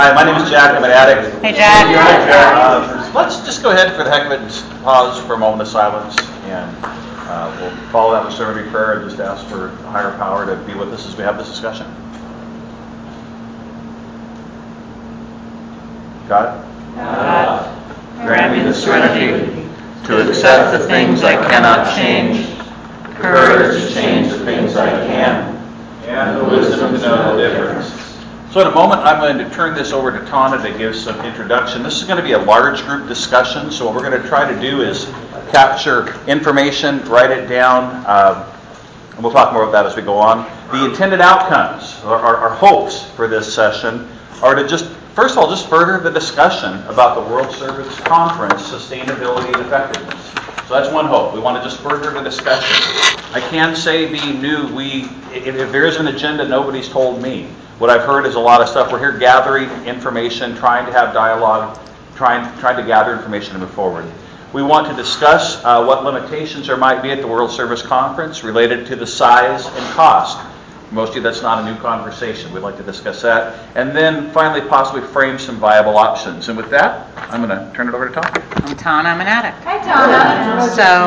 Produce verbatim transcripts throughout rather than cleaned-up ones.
Hi, my name is Jack. I'm an addict. Hey, Jack. Uh, let's just go ahead for the heck of it and pause for a moment of silence, and uh, we'll follow that with sermon prayer and just ask for a higher power to be with us as we have this discussion. God, God, grant me the serenity to accept the things I cannot change, courage to change the things I can, and the wisdom to know the difference. So in a moment, I'm going to turn this over to Tana to give some introduction. This is going to be a large group discussion, so what we're going to try to do is capture information, write it down, uh, and we'll talk more about that as we go on. The intended outcomes, or our, our hopes for this session, are to just, first of all, just further the discussion about the World Service Conference, sustainability and effectiveness. So that's one hope. We want to just further the discussion. I can say, being new, we if, if there is an agenda, nobody's told me. What I've heard is a lot of stuff. We're here gathering information, trying to have dialogue, trying, trying to gather information to move forward. We want to discuss uh, what limitations there might be at the World Service Conference related to the size and cost. Most of you, that's not a new conversation. We'd like to discuss that. And then finally, possibly frame some viable options. And with that, I'm going to turn it over to Tana. I'm Tana. I'm an addict. Hi, Tana.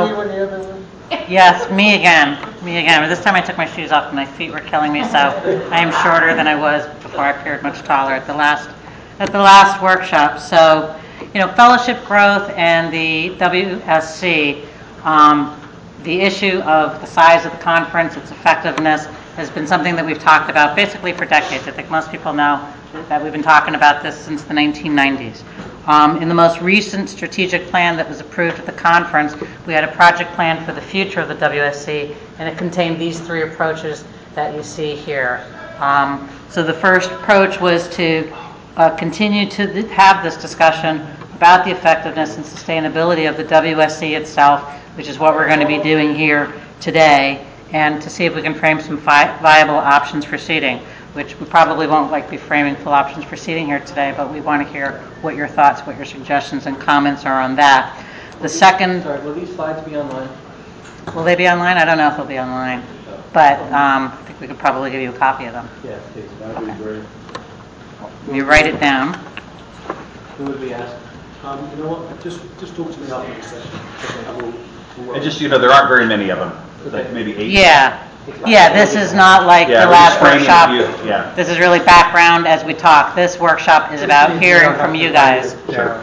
So, yes, me again. Me again. But this time I took my shoes off and my feet were killing me, so I am shorter than I was before. I appeared much taller at the last at the last workshop. So, you know, fellowship growth and the W S C, um, the issue of the size of the conference, its effectiveness, has been something that we've talked about basically for decades. I think most people know that we've been talking about this since the nineteen nineties. Um, in the most recent strategic plan that was approved at the conference, we had a project plan for the future of the W S C, and it contained these three approaches that you see here. Um, so the first approach was to uh, continue to th- have this discussion about the effectiveness and sustainability of the W S C itself, which is what we're going to be doing here today, and to see if we can frame some fi- viable options for seating, which we probably won't like be framing full options for seating here today, but we want to hear what your thoughts, what your suggestions and comments are on that. The second... Sorry, will these slides be online? Will they be online? I don't know if they'll be online, but um, I think we could probably give you a copy of them. Yeah, please. That would Okay. be great. You write it down. Who would be asked? Um, you know what? Just just talk to me after the session. Okay, we'll, we'll And just, you know, there aren't very many of them. Like maybe eight. Yeah. Yeah, this is not like Yeah, the we're last just framing workshop. a few, yeah. This is really background as we talk. This workshop is about hearing from you guys. Sure.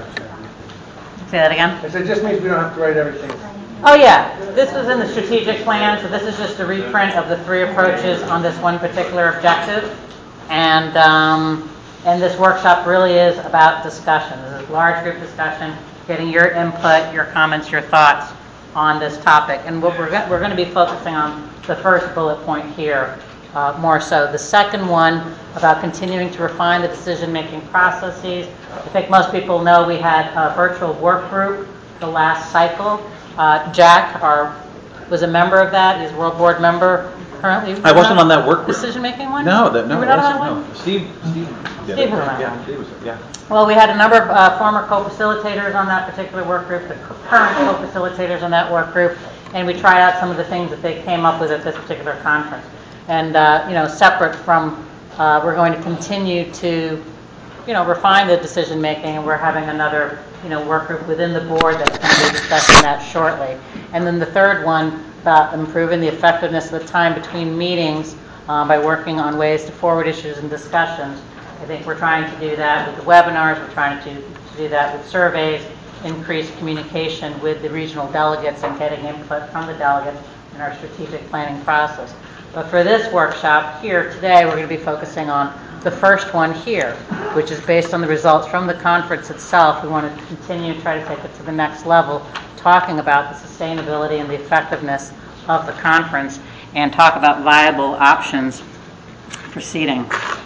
Say that again? I said, it just means we don't have to write everything. Oh, yeah. This was in the strategic plan, so this is just a reprint of the three approaches on this one particular objective. And um, and this workshop really is about discussion. This is a large group discussion, getting your input, your comments, your thoughts on this topic. And what we're go- we're going to be focusing on the first bullet point here uh, more so. The second one about continuing to refine the decision-making processes. I think most people know we had a virtual work group the last cycle. Uh, Jack our, was a member of that. He's a World Board member currently. I wasn't on that work group. Decision-making one? No, that, no, You were it not wasn't. on that one? No. Steve, Steve did Steve it. was on that Yeah, one. Steve was, yeah. Well, we had a number of uh, former co-facilitators on that particular work group, the current co-facilitators on that work group, and we tried out some of the things that they came up with at this particular conference. And, uh, you know, separate from, uh, we're going to continue to, you know, refine the decision making, and we're having another, you know, work group within the board that's going to be discussing that shortly. And then the third one about improving the effectiveness of the time between meetings uh, by working on ways to forward issues and discussions. I think we're trying to do that with the webinars, we're trying to, to do that with surveys, increase communication with the regional delegates and getting input from the delegates in our strategic planning process. But for this workshop here today, we're going to be focusing on the first one here, which is based on the results from the conference itself. We want to continue to try to take it to the next level, talking about the sustainability and the effectiveness of the conference and talk about viable options for seating.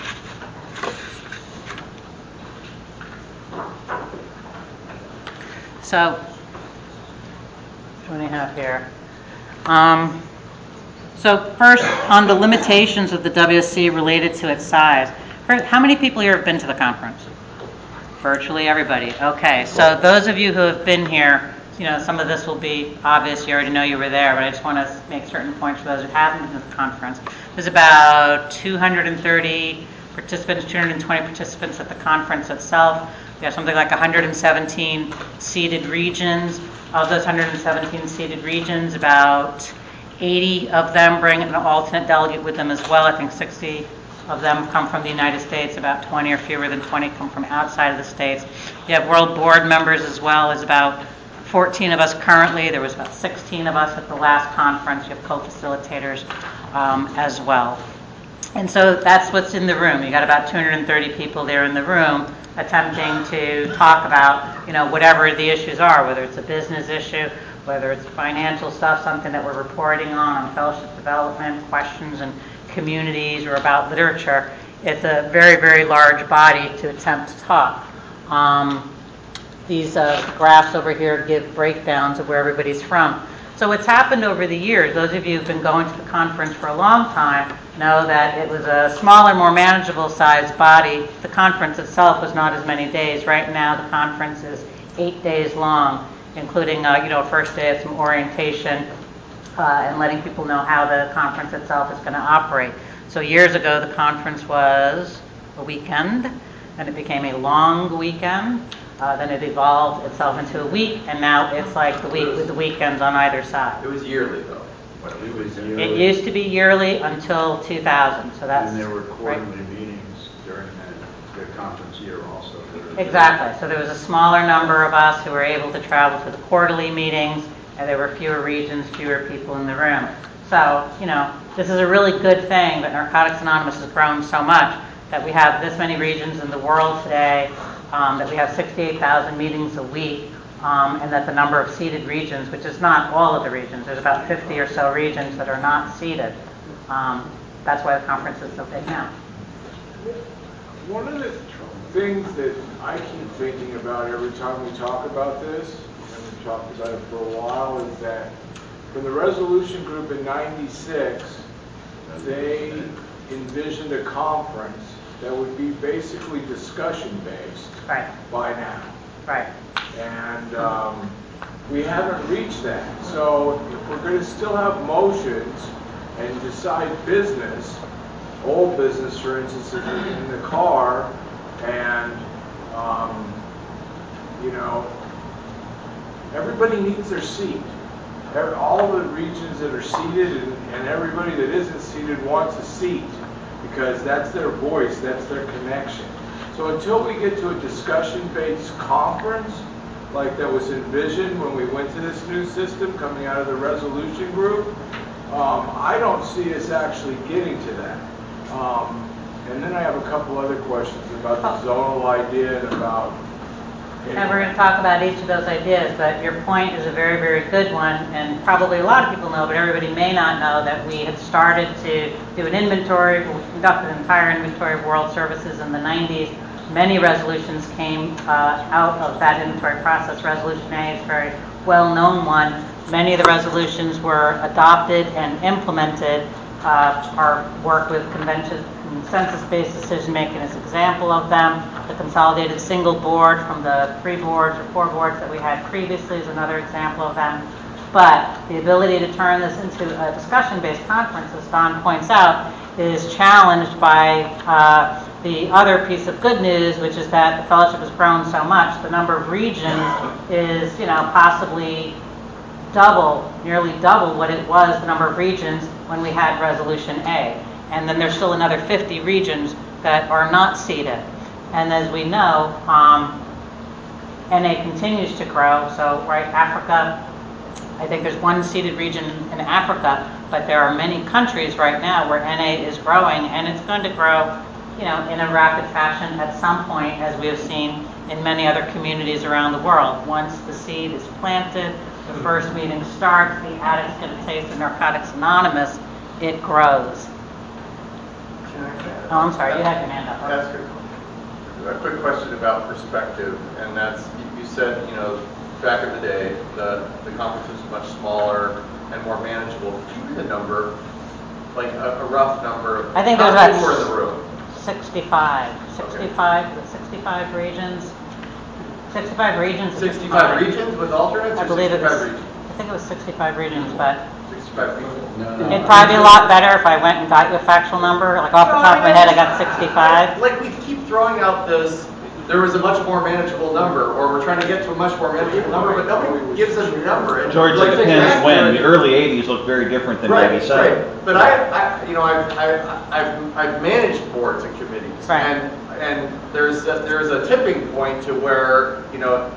So, what do we have here? Um, so first, on the limitations of the W S C related to its size. How many people here have been to the conference? Virtually everybody. Okay, so those of you who have been here, you know, some of this will be obvious. You already know you were there, but I just want to make certain points for those who haven't been to the conference. There's about two hundred thirty participants, two hundred twenty participants at the conference itself. We have something like one hundred seventeen seated regions. Of those one hundred seventeen seated regions, about eighty of them bring an alternate delegate with them as well. I think sixty of them come from the United States, about twenty or fewer than twenty come from outside of the States. You have world board members as well, as about fourteen of us currently. There was about sixteen of us at the last conference. You have co-facilitators um, as well. And so that's what's in the room. You got about two hundred thirty people there in the room attempting to talk about, you know, whatever the issues are, whether it's a business issue, whether it's financial stuff, something that we're reporting on, on fellowship development, questions and communities, or about literature. It's a very, very large body to attempt to talk. Um, these uh, graphs over here give breakdowns of where everybody's from. So what's happened over the years, those of you who've been going to the conference for a long time know that it was a smaller, more manageable sized body. The conference itself was not as many days. Right now the conference is eight days long, including uh, you know, first day of some orientation uh, and letting people know how the conference itself is going to operate. So years ago the conference was a weekend, and it became a long weekend. Uh, then it evolved itself into a week, and now it's like the week with the weekends on either side. It was yearly, though. It was yearly. It used to be yearly until two thousand, so that's... And there were quarterly right. meetings during that, the conference year also. Exactly. So there was a smaller number of us who were able to travel to the quarterly meetings, and there were fewer regions, fewer people in the room. So, you know, this is a really good thing, but Narcotics Anonymous has grown so much that we have this many regions in the world today, um, that we have sixty-eight thousand meetings a week, um, and that the number of seated regions, which is not all of the regions, there's about fifty or so regions that are not seated. Um, that's why the conference is so big now. One of the things that I keep thinking about every time we talk about this, and we've talked about it for a while, is that from the resolution group in ninety-six, they envisioned a conference that would be basically discussion-based Right. by now. Right. And um, we haven't reached that. So if we're going to still have motions and decide business, old business, for instance, in the, in the car, and, um, you know, everybody needs their seat. Every, all the regions that are seated and, and everybody that isn't seated wants a seat, because that's their voice, that's their connection. So until we get to a discussion-based conference, like that was envisioned when we went to this new system coming out of the resolution group, um, I don't see us actually getting to that. Um, and then I have a couple other questions about the zonal idea and about... And we're going to talk about each of those ideas, but your point is a very, very good one, and probably a lot of people know, but everybody may not know that we had started to do an inventory. We conducted an entire inventory of world services in the nineties. Many resolutions came uh, out of that inventory process. Resolution A is a very well-known one. Many of the resolutions were adopted and implemented. Uh, our work with convention, consensus-based decision-making is an example of them. The consolidated single board from the three boards or four boards that we had previously is another example of them. But the ability to turn this into a discussion-based conference, as Don points out, is challenged by uh, the other piece of good news, which is that the fellowship has grown so much. The number of regions is, you know, possibly double, nearly double what it was, the number of regions when we had Resolution A. And then there's still another fifty regions that are not seated. And as we know, um, N A continues to grow. So, right, Africa, I think there's one seated region in Africa, but there are many countries right now where N A is growing, and it's going to grow, you know, in a rapid fashion at some point, as we have seen in many other communities around the world. Once the seed is planted, the first meeting starts, the addict's going to taste of Narcotics Anonymous, it grows. Oh, I'm sorry, you had your hand up. Ask a, a quick question about perspective, and that's, you, you said, you know, back in the day, the, the conference was much smaller and more manageable. Could you give me the number, like a, a rough number of I think how there's many were in about the room? sixty-five. sixty-five, is it sixty-five regions? sixty-five regions. sixty-five regions with alternates? I or believe it sixty-five was, regions? I think it was sixty-five regions, but sixty-five people. No, no. It'd probably be a lot better if I went and got you a factual number, like off the top of my head, I got sixty-five. Like, we keep throwing out this, there was a much more manageable number, or we're trying to get to a much more manageable number, but nobody gives us a number. And George, like, it depends exactly- when. The early eighties looked very different than Right, ninety-seven. right. But I, I, you know, I've, I've, I've, I've managed boards and committees. Right. And, and there's, a, there's a tipping point to where, you know,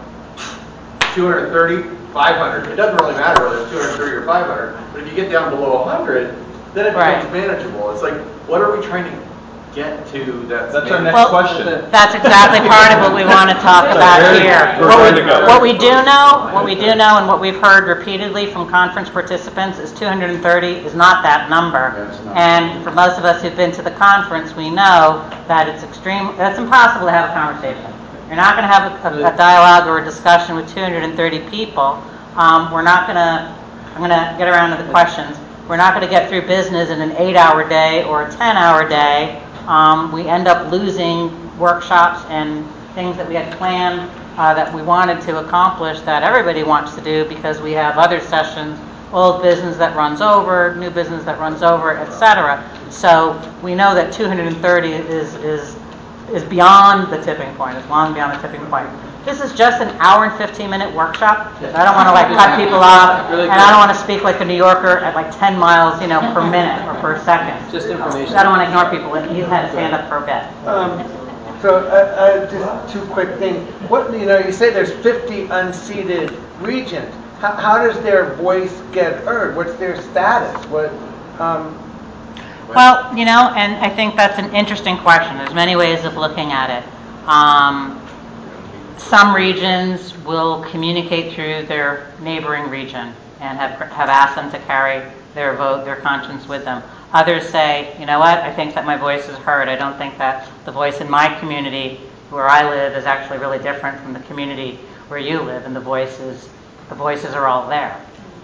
two hundred thirty, five hundred, it doesn't really matter whether it's two hundred thirty or five hundred, but if you get down below one hundred, then it Right. becomes manageable. It's like, what are we trying to get to that's That's our manageable? next Well, question. That's exactly part of what we want to talk about Very- here. we're What ready we, to go. what we do know, what we do know, and what we've heard repeatedly from conference participants is two hundred thirty is not that number. Yeah, it's not. And for most of us who've been to the conference, we know that it's extreme. That's impossible to have a conversation. You're not going to have a, a dialogue or a discussion with two hundred thirty people. Um, we're not going to. I'm going to get around to the questions. We're not going to get through business in an eight-hour day or a ten-hour day. Um, we end up losing workshops and things that we had planned uh, that we wanted to accomplish that everybody wants to do because we have other sessions, old business that runs over, new business that runs over, et cetera. So we know that two hundred thirty is is is beyond the tipping point. It's long beyond the tipping point. This is just an hour and fifteen minute workshop. I don't want to like cut people off, and I don't want to speak like a New Yorker at like ten miles, you know, per minute or per second. Just information. I don't want to ignore people. He's had his hand up for a bit. Um, So, uh, uh, just two quick things. What, you know, you say there's fifty unseated regions. How, how does their voice get heard? What's their status? What, um, Well, you know, and I think that's an interesting question. There's many ways of looking at it. Um, some regions will communicate through their neighboring region and have, have asked them to carry their vote, their conscience with them. Others say, you know what, I think that my voice is heard. I don't think that the voice in my community where I live is actually really different from the community where you live, and the voices, the voices are all there.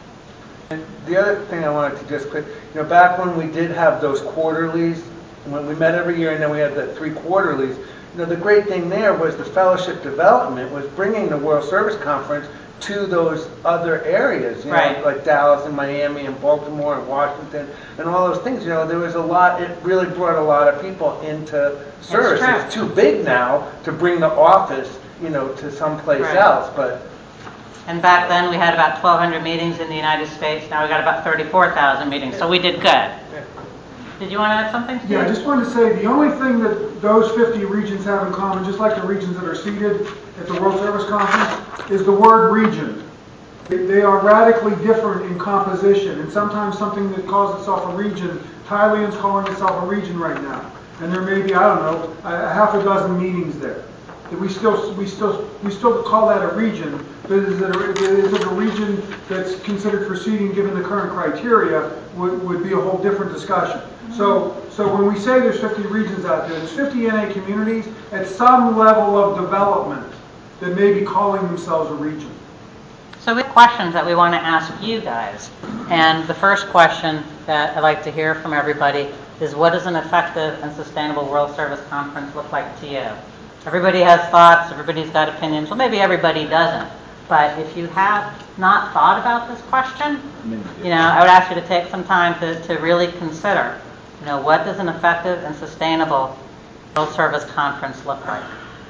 And the other thing I wanted to just quick, you know, back when we did have those quarterlies, when we met every year and then we had the three quarterlies, you know, the great thing there was the fellowship development was bringing the World Service Conference to those other areas, you know, Right. like Dallas and Miami and Baltimore and Washington and all those things. You know, there was a lot, it really brought a lot of people into service. true. It's too big now to bring the office, you know, to someplace Right. else, but And back then, we had about twelve hundred meetings in the United States. Now we got about thirty-four thousand meetings, so we did good. Did you want to add something, Steve? Yeah, I just wanted to say, the only thing that those fifty regions have in common, just like the regions that are seated at the World Service Conference, is the word region. They- They are radically different in composition, and sometimes something that calls itself a region, Thailand's calling itself a region right now. And there may be, I don't know, a a half a dozen meetings there. That we still, we still, we still call that a region, but is it a, is it a region that's considered for seating given the current criteria would, would be a whole different discussion. So, so when we say there's fifty regions out there, there's fifty N A communities at some level of development that may be calling themselves a region. So we have questions that we want to ask you guys. And the first question that I'd like to hear from everybody is, what does an effective and sustainable World Service Conference look like to you? Everybody has thoughts, everybody's got opinions. Well, maybe everybody doesn't. But if you have not thought about this question, you know, I would ask you to take some time to, to really consider, you know, what does an effective and sustainable World Service Conference look like?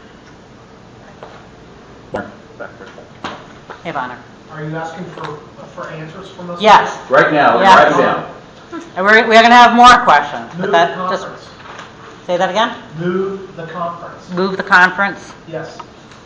Hey, Bonner. Are you asking for, for answers from us? Yes. Right now, Yeah. write it down. And we're, we're going to have more questions. Move But the that, just conference. say that again? Move the conference. Move the conference. Yes.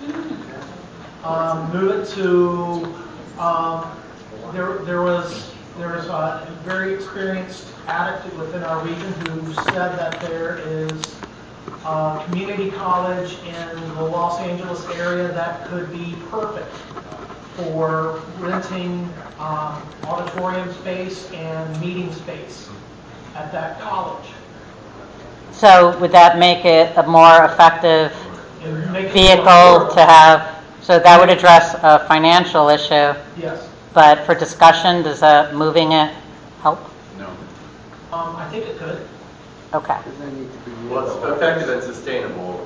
Um, move it to, um, there, there was, there was a very experienced addict within our region who said that there is a community college in the Los Angeles area that could be perfect for renting um, auditorium space and meeting space at that college. So would that make it a more effective And make it vehicle more to have, so that would address a financial issue, Yes. but for discussion, does that moving it help? No. Um, I think it could. Okay. does there need to be? Well, it's effective and sustainable.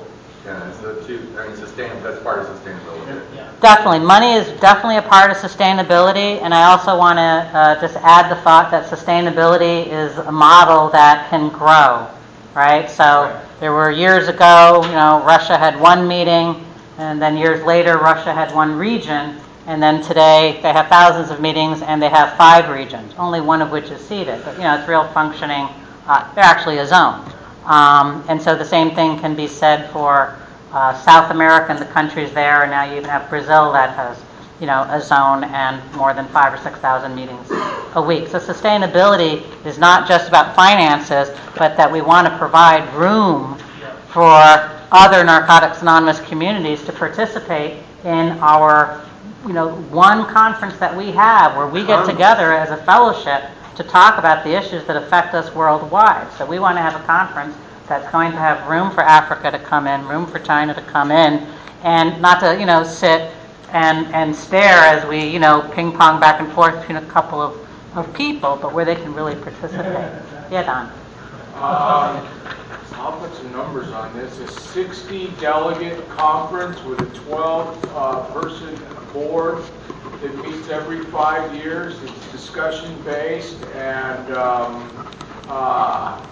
Yeah, it's the two, I mean, sustain, that's part of sustainability. Yeah. Definitely. Money is definitely a part of sustainability, and I also want to uh, just add the thought that sustainability is a model that can grow, right? So Right. there were years ago, you know, Russia had one meeting, and then years later, Russia had one region, and then today they have thousands of meetings, and they have five regions, only one of which is seated. But, you know, it's real functioning. Uh, they're actually a zone. Um, and so the same thing can be said for uh, South America and the countries there, and now you even have Brazil that has, you know, a zone and more than five or six thousand meetings a week. So sustainability is not just about finances, but that we want to provide room for other Narcotics Anonymous communities to participate in our, you know, one conference that we have where we get together as a fellowship to talk about the issues that affect us worldwide. So we want to have a conference that's going to have room for Africa to come in, room for China to come in, and not to, you know, sit and, and stare as we, you know, ping pong back and forth between a couple of, of people, but where they can really participate. Yeah, Don. Um, I'll put some numbers on this. A sixty delegate conference with a twelve uh, person board that meets every five years. It's discussion based, and um, uh,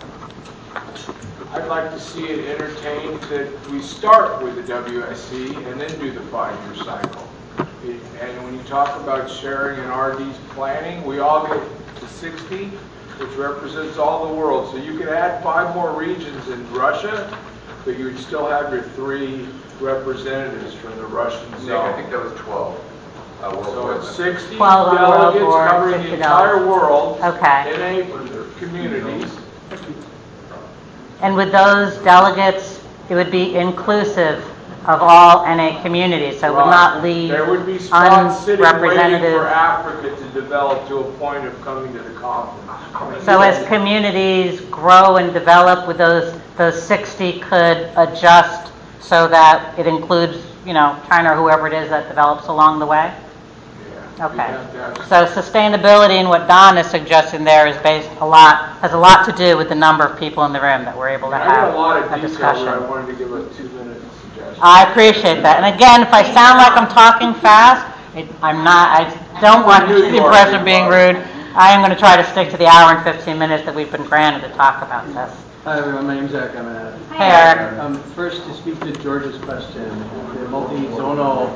I'd like to see it entertained that we start with the W S C and then do the five-year cycle. It, and when you talk about sharing and R D's planning, we all get to sixty, which represents all the world. So you could add five more regions in Russia, but you would still have your three representatives from the Russian Nick, zone. I think that was twelve. Uh, world So board it's members. sixty twelve on World delegates Board, covering the fifty entire delegates. world, Okay. N A communities. And with those delegates, it would be inclusive of all N A communities, so it would not leave There would be spots sitting waiting for unrepresentative. Africa to develop to a point of coming to the conference. So as communities grow and develop, with those, those sixty could adjust so that it includes, you know, China or whoever it is that develops along the way? Yeah, you'd Okay. have to have- So sustainability and what Don is suggesting there is based a lot, has a lot to do with the number of people in the room that we're able to I got have a lot of a detail, discussion. but I wanted to give a two-minute suggestion. I appreciate that. And again, if I sound like I'm talking fast, it, I'm not. I don't want I knew you the are, impression of you being are. rude. I am going to try to stick to the hour and fifteen minutes that we've been granted to talk about this. Hi everyone, my name's Eric. I'm at Hey, Eric. Um, first, to speak to George's question, the multi-zonal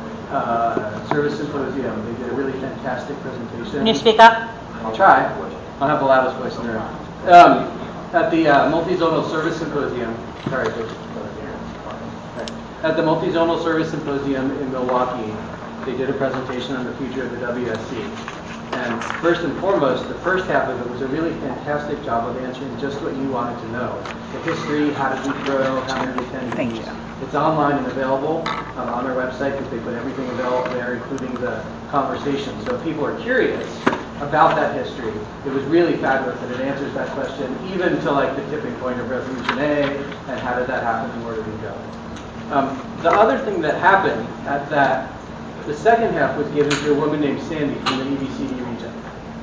uh, service symposium, they did a really fantastic presentation. Can you speak up? I'll try. I'll have the loudest voice in the room. Um, at the uh, multi-zonal service symposium, sorry, George. Right. At the multi-zonal service symposium in Milwaukee, they did a presentation on the future of the W S C. And first and foremost, the first half of it was a really fantastic job of answering just what you wanted to know. The history, how did we grow, how many attendees. Thank you. It's online and available um, on our website because they put everything available there, including the conversation. So if people are curious about that history, it was really fabulous, and it answers that question even to like the tipping point of Resolution A, and how did that happen and where did we go. Um, the other thing that happened at that, the second half was given to a woman named Sandy from the A B C D region.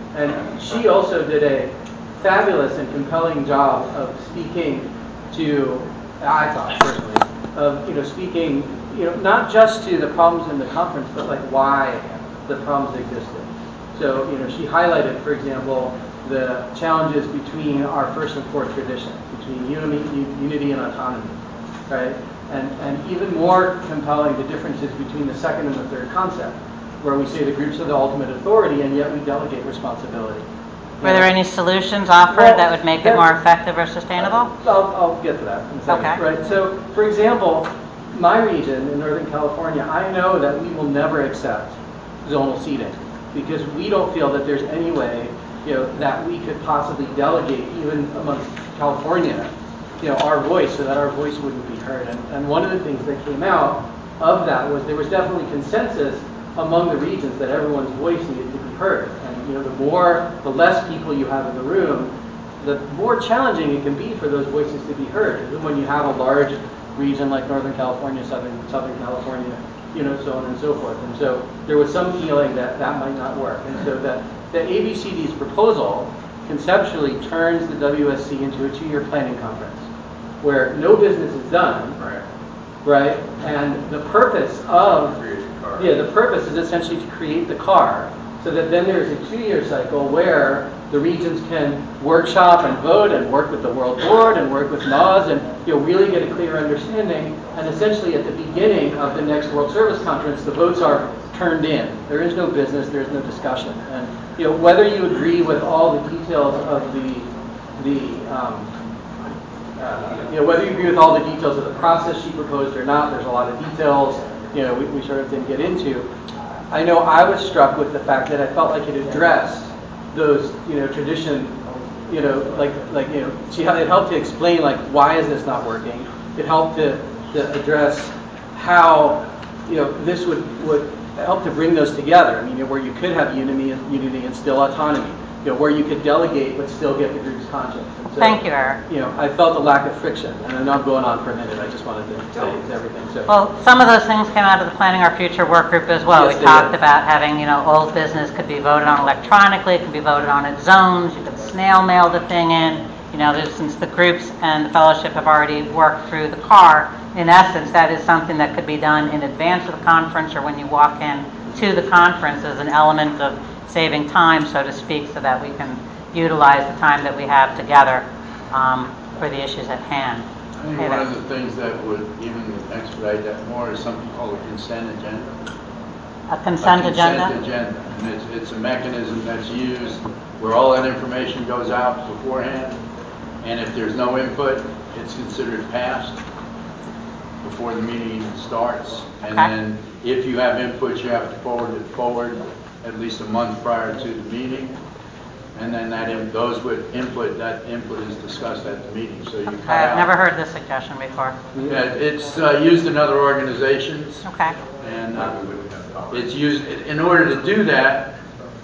And she also did a fabulous and compelling job of speaking to, I thought personally, of, you know, speaking, you know, not just to the problems in the conference, but like why the problems existed. So, you know, she highlighted, for example, the challenges between our first and fourth tradition, between unity, unity and autonomy, right? And, and even more compelling, the differences between the second and the third concept, where we say the groups are the ultimate authority, and yet we delegate responsibility. Were there any solutions offered Well, that would make it that- more effective or sustainable? I'll, I'll get to that in a second. Okay. Right. So, for example, my region in Northern California, I know that we will never accept zonal seating because we don't feel that there's any way, you know, that we could possibly delegate even amongst California, you know, our voice, so that our voice wouldn't be heard. And, and one of the things that came out of that was there was definitely consensus among the regions that everyone's voice needed to be heard. And, you know, the more, the less people you have in the room, the more challenging it can be for those voices to be heard. Even when you have a large region like Northern California, Southern, Southern California, you know, so on and so forth. And so there was some feeling that that might not work. And so that the A B C D's proposal conceptually turns the W S C into a two-year planning conference, where no business is done, Right. right? And the purpose of, yeah, the purpose is essentially to create the car, so that then there's a two-year cycle where the regions can workshop and vote and work with the World Board and work with N A S and you know really get a clear understanding. And essentially at the beginning of the next World Service Conference, the votes are turned in. There is no business, there is no discussion. And you know whether you agree with all the details of the the um, uh, you know whether you agree with all the details of the process she proposed or not, there's a lot of details. You know we, we sort of didn't get into. I know I was struck with the fact that I felt like it addressed those, you know, tradition, you know, like, like, you know, she it helped to explain, like, why is this not working? It helped to, to address how, you know, this would, would help to bring those together. I mean, you know, where you could have unity and, unity and still autonomy. You know, where you could delegate but still get the group's conscience. And so, Thank you, Eric. You know, I felt a lack of friction, and I know I'm going on for a minute. I just wanted to say everything. So. Well, some of those things came out of the Planning Our Future work group as well. Yes, We they talked did. about having, you know, old business could be voted on electronically, it could be voted on at zones, you could snail mail the thing in. You know, there's, since the groups and the fellowship have already worked through the car, in essence, that is something that could be done in advance of the conference or when you walk in to the conference as an element of saving time, so to speak, so that we can utilize the time that we have together um, for the issues at hand. I think Hey one there. of the things that would even expedite that more is something called a consent agenda. A consent A agenda? consent agenda. And it's, it's a mechanism that's used where all that information goes out beforehand, and if there's no input, it's considered passed before the meeting even starts. And Okay. then if you have input, you have to forward it forward at least a month prior to the meeting. And then that in, those with input, that input is discussed at the meeting. So you cut I've out. never heard this suggestion before. Yeah, it's uh, used in other organizations, Okay. and uh, it's used, in order to do that,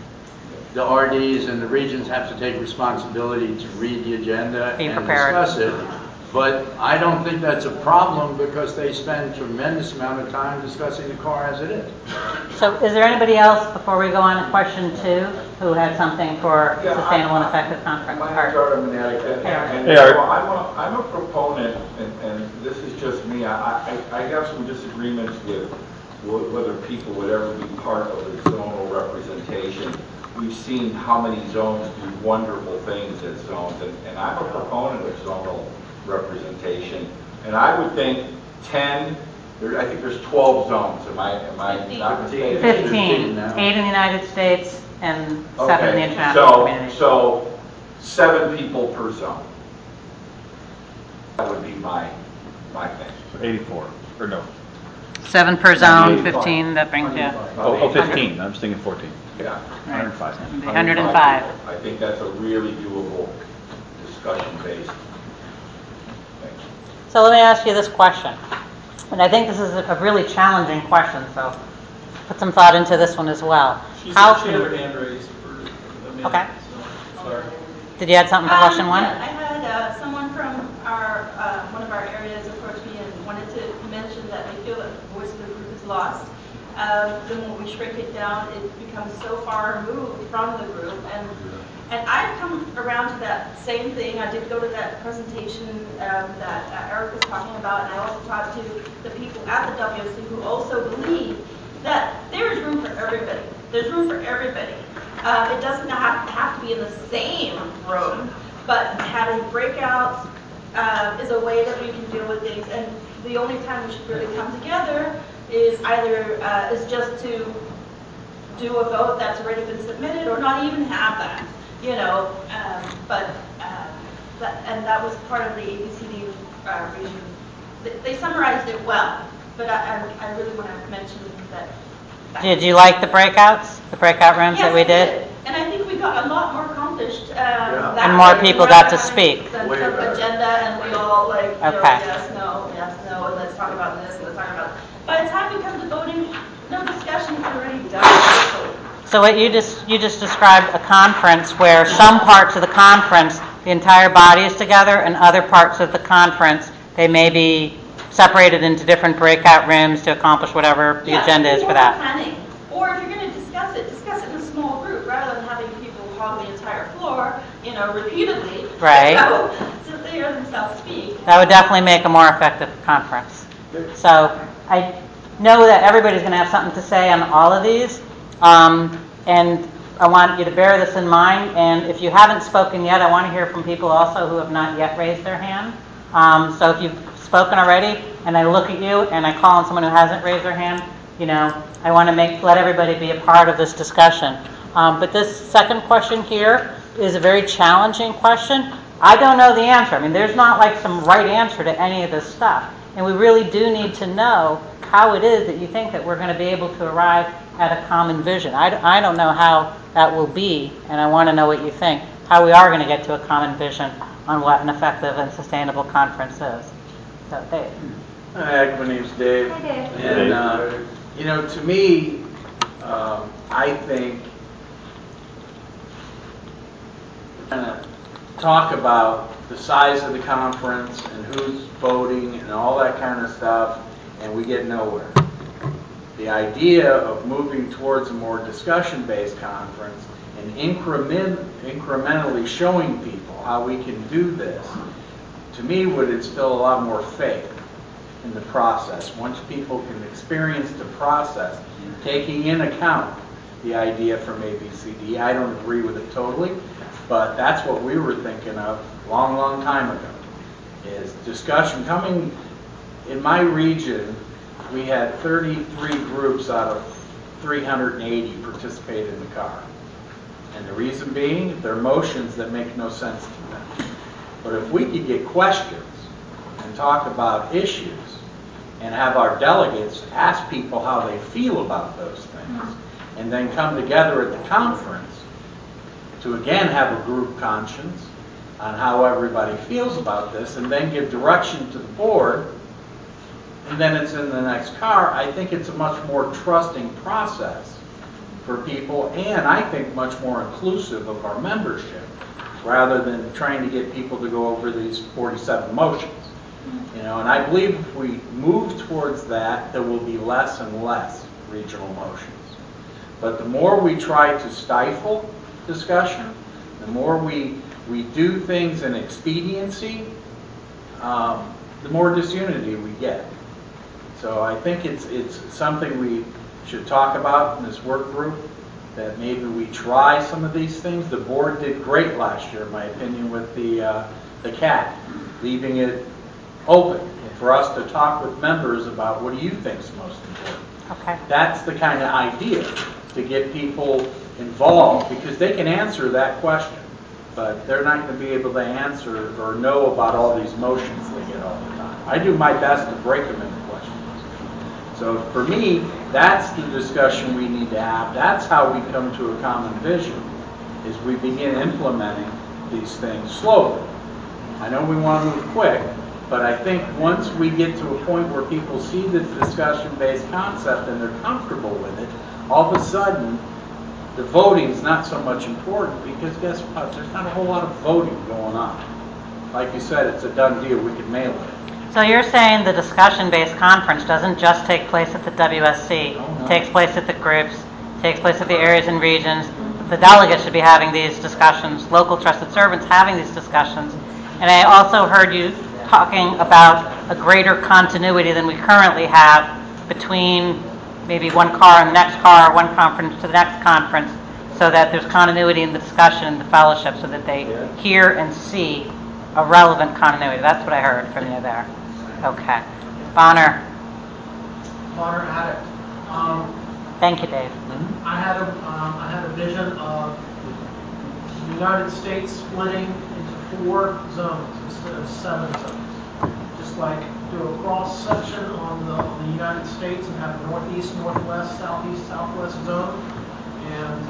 the R Ds and the regions have to take responsibility to read the agenda Be and prepared. discuss it. But I don't think that's a problem because they spend tremendous amount of time discussing the car as it is. So is there anybody else, before we go on to question two, who had something for Yeah, Sustainable I- and Effective Conference? My Art. name's Art, I'm an addict, and, and Hey, Art. so I'm a, I'm a proponent, and, and this is just me, I, I, I have some disagreements with wh- whether people would ever be part of the zonal representation. We've seen how many zones do wonderful things as zones, and, and I'm a proponent of zonal representation, and I would think ten, there, I think there's twelve zones, am I, am I not mistaken? Fifteen. now. Eight in the United States and seven in the Okay, international so, community. so seven people per zone. That would be my, my thing. eighty-four, or no, Seven per zone, ninety-eight. fifteen, that brings you oh, oh, fifteen, I was thinking fourteen. Yeah. one hundred five. one hundred five. I think that's a really doable discussion-based thing. So let me ask you this question, and I think this is a really challenging question, so put some thought into this one as well. She's How she can- had her hand raised for a minute. Okay. So, sorry. Did you add something for question one? Um, yeah, I had uh, someone from our uh, one of our areas approach me and wanted to mention that they feel that the voice of the group is lost. Um, then when we shrink it down, it becomes so far removed from the group. And and I've come around to that same thing. I did go to that presentation um, that uh, Eric was talking about, and I also talked to the people at the W O C who also believe that there is room for everybody. There's room for everybody. Uh, it doesn't have, have to be in the same room, but having breakouts uh, is a way that we can deal with things. And the only time we should really come together is either uh, is just to do a vote that's already been submitted, or not even have that. You know, um, but uh, that, and that was part of the A B C D uh, region. They, they summarized it well, but I, I, I really want to mention that. Did you like the breakouts, the breakout rooms Yes, that we I did? And I think we got a lot more accomplished. Um, Yeah. that And more way, people rather got to than speak. Some, Way some better. agenda, and we all like, you know, Okay. yes, no, yes, no, and let's talk about this, and let's talk about. By the time we come to voting, no discussion is already done. So what you just, you just described a conference where some parts of the conference, the entire body is together, and other parts of the conference, they may be separated into different breakout rooms to accomplish whatever the Yeah, agenda is more for that. Planning. Or if you're going to discuss it, discuss it in a small group, rather than having people hog the entire floor, you know, repeatedly. Right. So, so they hear themselves speak. That would definitely make a more effective conference. So I know that everybody's going to have something to say on all of these, um, and I want you to bear this in mind. And if you haven't spoken yet, I want to hear from people also who have not yet raised their hand. Um, so if you've spoken already, and I look at you and I call on someone who hasn't raised their hand, you know, I want to make let everybody be a part of this discussion. Um, but this second question here is a very challenging question. I don't know the answer. I mean, there's not like some right answer to any of this stuff. And we really do need to know how it is that you think that we're going to be able to arrive at a common vision. I, I don't know how that will be, and I want to know what you think, how we are going to get to a common vision on what an effective and sustainable conference is. So, Dave. Hi, my name's Dave. Hi, Dave. And, uh, you know, to me, um, I think kind of talk about the size of the conference and who's voting and all that kind of stuff, and we get nowhere. The idea of moving towards a more discussion-based conference and increment, incrementally showing people how we can do this, to me would instill a lot more faith in the process. Once people can experience the process, taking in account the idea from A B C D, I don't agree with it totally, but that's what we were thinking of a long, long time ago, is discussion. Coming in my region, we had thirty-three groups out of three hundred eighty participate in the C A R. And the reason being, they're motions that make no sense to them. But if we could get questions and talk about issues and have our delegates ask people how they feel about those things, and then come together at the conference to again have a group conscience on how everybody feels about this, and then give direction to the board, and then it's in the next C A R, I think it's a much more trusting process for people, and I think much more inclusive of our membership, rather than trying to get people to go over these forty-seven motions. You know, and I believe if we move towards that, there will be less and less regional motions. But the more we try to stifle discussion, the more we we do things in expediency, um, the more disunity we get. So I think it's it's something we should talk about in this work group, that maybe we try some of these things. The board did great last year, in my opinion, with the uh, the C A T, leaving it open for us to talk with members about what do you think is most important. Okay. That's the kind of idea, to get people involved, because they can answer that question, but they're not going to be able to answer or know about all these motions they get all the time. I do my best to break them into questions. So for me, that's the discussion we need to have. That's how we come to a common vision, is we begin implementing these things slowly. I know we want to move quick, but I think once we get to a point where people see the discussion-based concept and they're comfortable with it, all of a sudden, the voting is not so much important, because guess what? There's not a whole lot of voting going on. Like you said, it's a done deal. We could mail it. So you're saying the discussion-based conference doesn't just take place at the W S C. Oh, no. It takes place at the groups, takes place at the areas and regions. The delegates should be having these discussions, local trusted servants having these discussions. And I also heard you talking about a greater continuity than we currently have between maybe one C A R and the next C A R, one conference to the next conference, so that there's continuity in the discussion and the fellowship, so that they Yeah. hear and see a relevant continuity. That's what I heard from you there. Okay. Bonner. Bonner Addict. Um, Thank you, Dave. I had a, um, I had a vision of the United States splitting into four zones instead of seven zones. Just like do a cross section on the, on the United States and have a northeast, northwest, southeast, southwest zone, and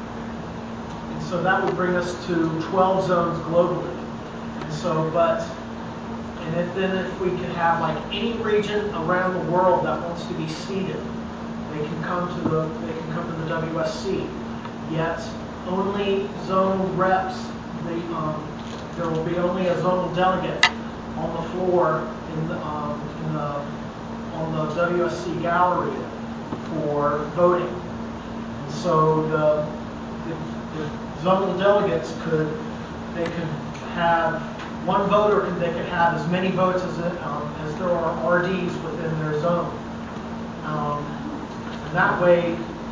and so that would bring us to twelve zones globally. And so, but and if, then if we could have like any region around the world that wants to be seated, they can come to the they can come to the W S C. Yet only zonal reps, the um, there will be only a zonal delegate on the floor in the, um, in the on the W S C gallery for voting. And so the, the, the zonal delegates could they could have one voter, can they could have as many votes as, it, um, as there are R Ds within their zone. Um, and that way,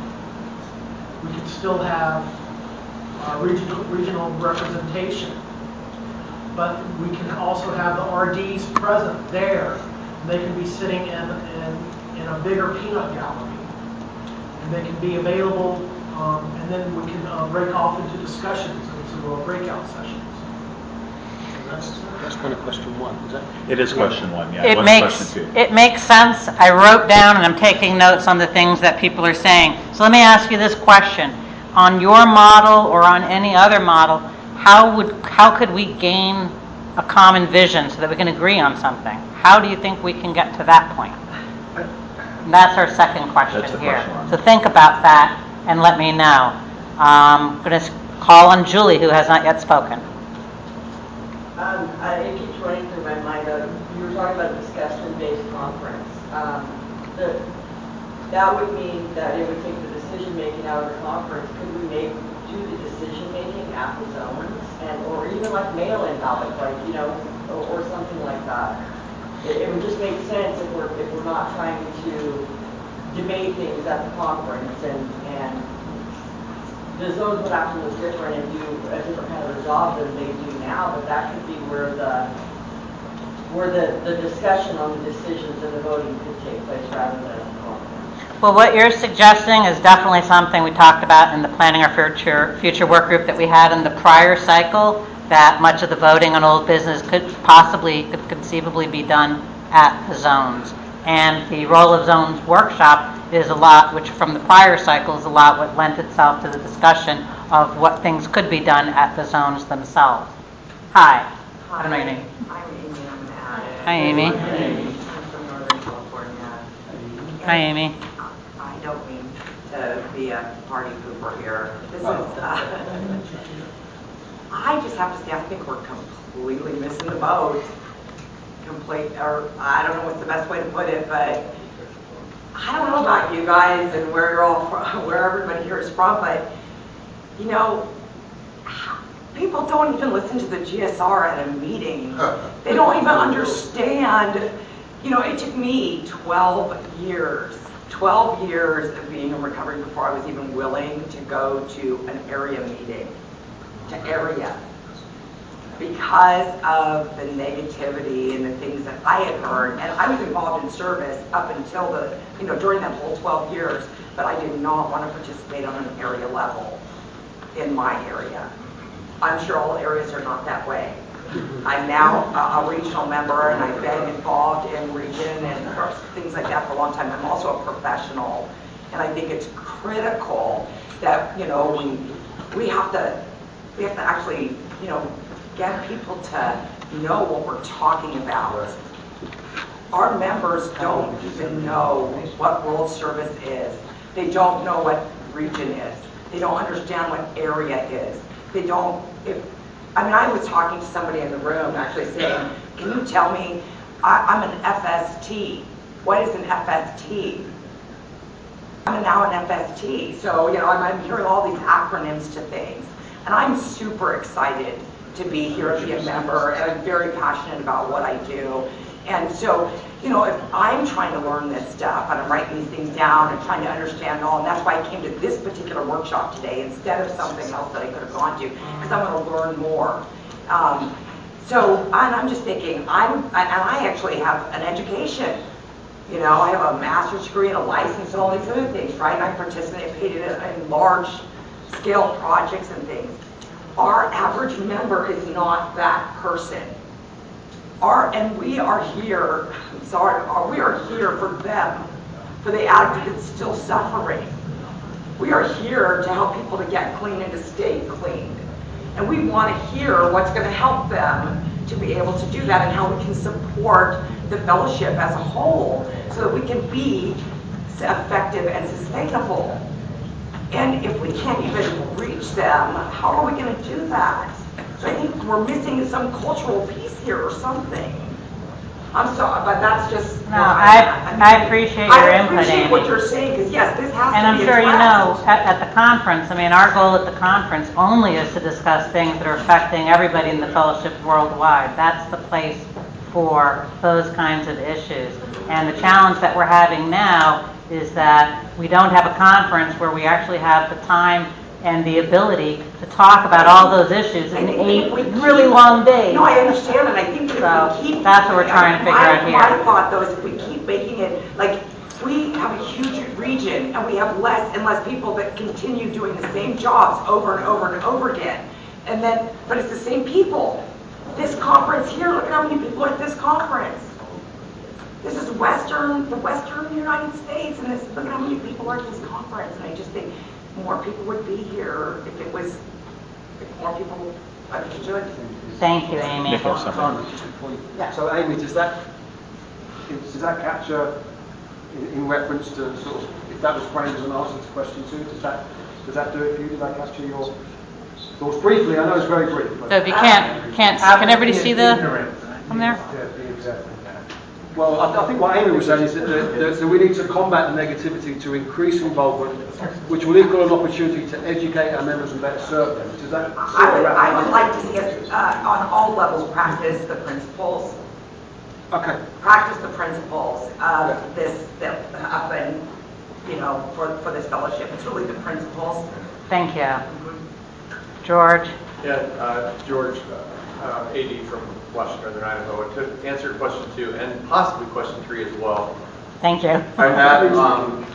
we can still have uh, regional, regional representation. But we can also have the R Ds present there. And they can be sitting in, in, in a bigger peanut gallery. And they can be available, um, and then we can uh, break off into discussions, into uh, breakout sessions. That's, that's kind of question one, is that? It is question one, yeah. It What's makes, question two? it makes sense. I wrote down and I'm taking notes on the things that people are saying. So let me ask you this question. On your model or on any other model, how would, how could we gain a common vision so that we can agree on something? How do you think we can get to that point? And that's our second question That's the here. question one. So think about that and let me know. Um, I'm going to call on Julie, who has not yet spoken. Um, I, it keeps running through my mind. Uh, you were talking about a discussion-based conference. Um, the, that would mean that it would take the decision-making out of the conference. Could we make do the decision-making at the zones, and or even like mail-in ballots, like you know, or, or something like that? It, it would just make sense if we're if we're not trying to debate things at the conference, and and the zones would have to look different and do a different kind of a job than they do now, but that could be where the where the, the discussion on the decisions and the voting could take place rather than a conference. Well, what you're suggesting is definitely something we talked about in the Planning Our Future, future work group that we had in the prior cycle, that much of the voting on old business could possibly, could conceivably be done at the zones. And the Role of Zones workshop is a lot, which from the prior cycle is a lot what lent itself to the discussion of what things could be done at the zones themselves. Hi. Hi. I don't know your name. I'm Amy. I'm an addict. Hi, Amy. I'm from Northern California. Hi, Amy. I don't mean to be a party pooper here. This is, uh, I just have to say, I think we're completely missing the boat. Complete, or I don't know what's the best way to put it, but I don't know about you guys and where you're all from, where everybody here is from, but you know, people don't even listen to the G S R at a meeting. They don't even understand. You know, it took me twelve years, twelve years of being in recovery before I was even willing to go to an area meeting, to area. Because of the negativity and the things that I had heard, and I was involved in service up until the, you know, during that whole twelve years, but I did not want to participate on an area level in my area. I'm sure all areas are not that way. I'm now a, a regional member, and I've been involved in region and things like that for a long time. I'm also a professional, and I think it's critical that, you know, we we have to we have to actually, you know, get people to know what we're talking about. Our members don't even know what world service is. They don't know what region is. They don't understand what area is. They don't, if, I mean, I was talking to somebody in the room actually saying, can you tell me, I, I'm an F S T. What is an F S T? I'm now an F S T. So, you know, I'm, I'm hearing all these acronyms to things. And I'm super excited to be here and be a member, and I'm very passionate about what I do. And so, you know, if I'm trying to learn this stuff, and I'm writing these things down and trying to understand it all, and that's why I came to this particular workshop today instead of something else that I could have gone to, because I want to learn more. Um, so, and I'm just thinking, I'm, and I actually have an education. You know, I have a master's degree and a license and all these other things, right? And I participated in, in large-scale projects and things. Our average member is not that person. Our, and we are here, I'm sorry, we are here for them, for the addict that's still suffering. We are here to help people to get clean and to stay clean. And we want to hear what's going to help them to be able to do that and how we can support the fellowship as a whole so that we can be effective and sustainable. And if we can't even reach them, how are we going to do that? So I think we're missing some cultural piece here or something. I'm sorry, but that's just. No, I, I appreciate your input, I appreciate Amy. what you're saying, because yes, this has to be And I'm sure you know, addressed. at, at the conference, I mean, our goal at the conference only is to discuss things that are affecting everybody in the fellowship worldwide. That's the place for those kinds of issues. And the challenge that we're having now is that we don't have a conference where we actually have the time and the ability to talk about all those issues in eight really long days. No, I understand, and I think that So, if we keep. that's what we're trying to figure my- out here. My thought though is if we keep making it, like, we have a huge region and we have less and less people that continue doing the same jobs over and over and over again. And then, but it's the same people. This conference here, look at how many people are at this conference. This is Western, the Western United States, and this, look at how many people are at this conference. And I just think more people would be here if it was, if more people understood. Thank you, Amy. Nick has something. Simon, just before you- So Amy, does that, does that capture, in, in reference to sort of, if that was framed as an answer to question two, does that, does that do it for you? Did that capture your thoughts briefly? I know it's very brief. But So if you can't, can't, can everybody see the, from there? Well, I, I think what Amy was saying is that, that, that, that we need to combat the negativity to increase involvement, which will equal an opportunity to educate our members and better serve them. Does that? I would, I would like to see us uh, on all levels practice the principles. Okay. Practice the principles of this that happen, you know, for, for this fellowship. It's really the principles. Thank you. George? Yeah, uh, George, uh, A D from Washington, Northern Idaho. To answer question two and possibly question three as well. Thank you. I had um,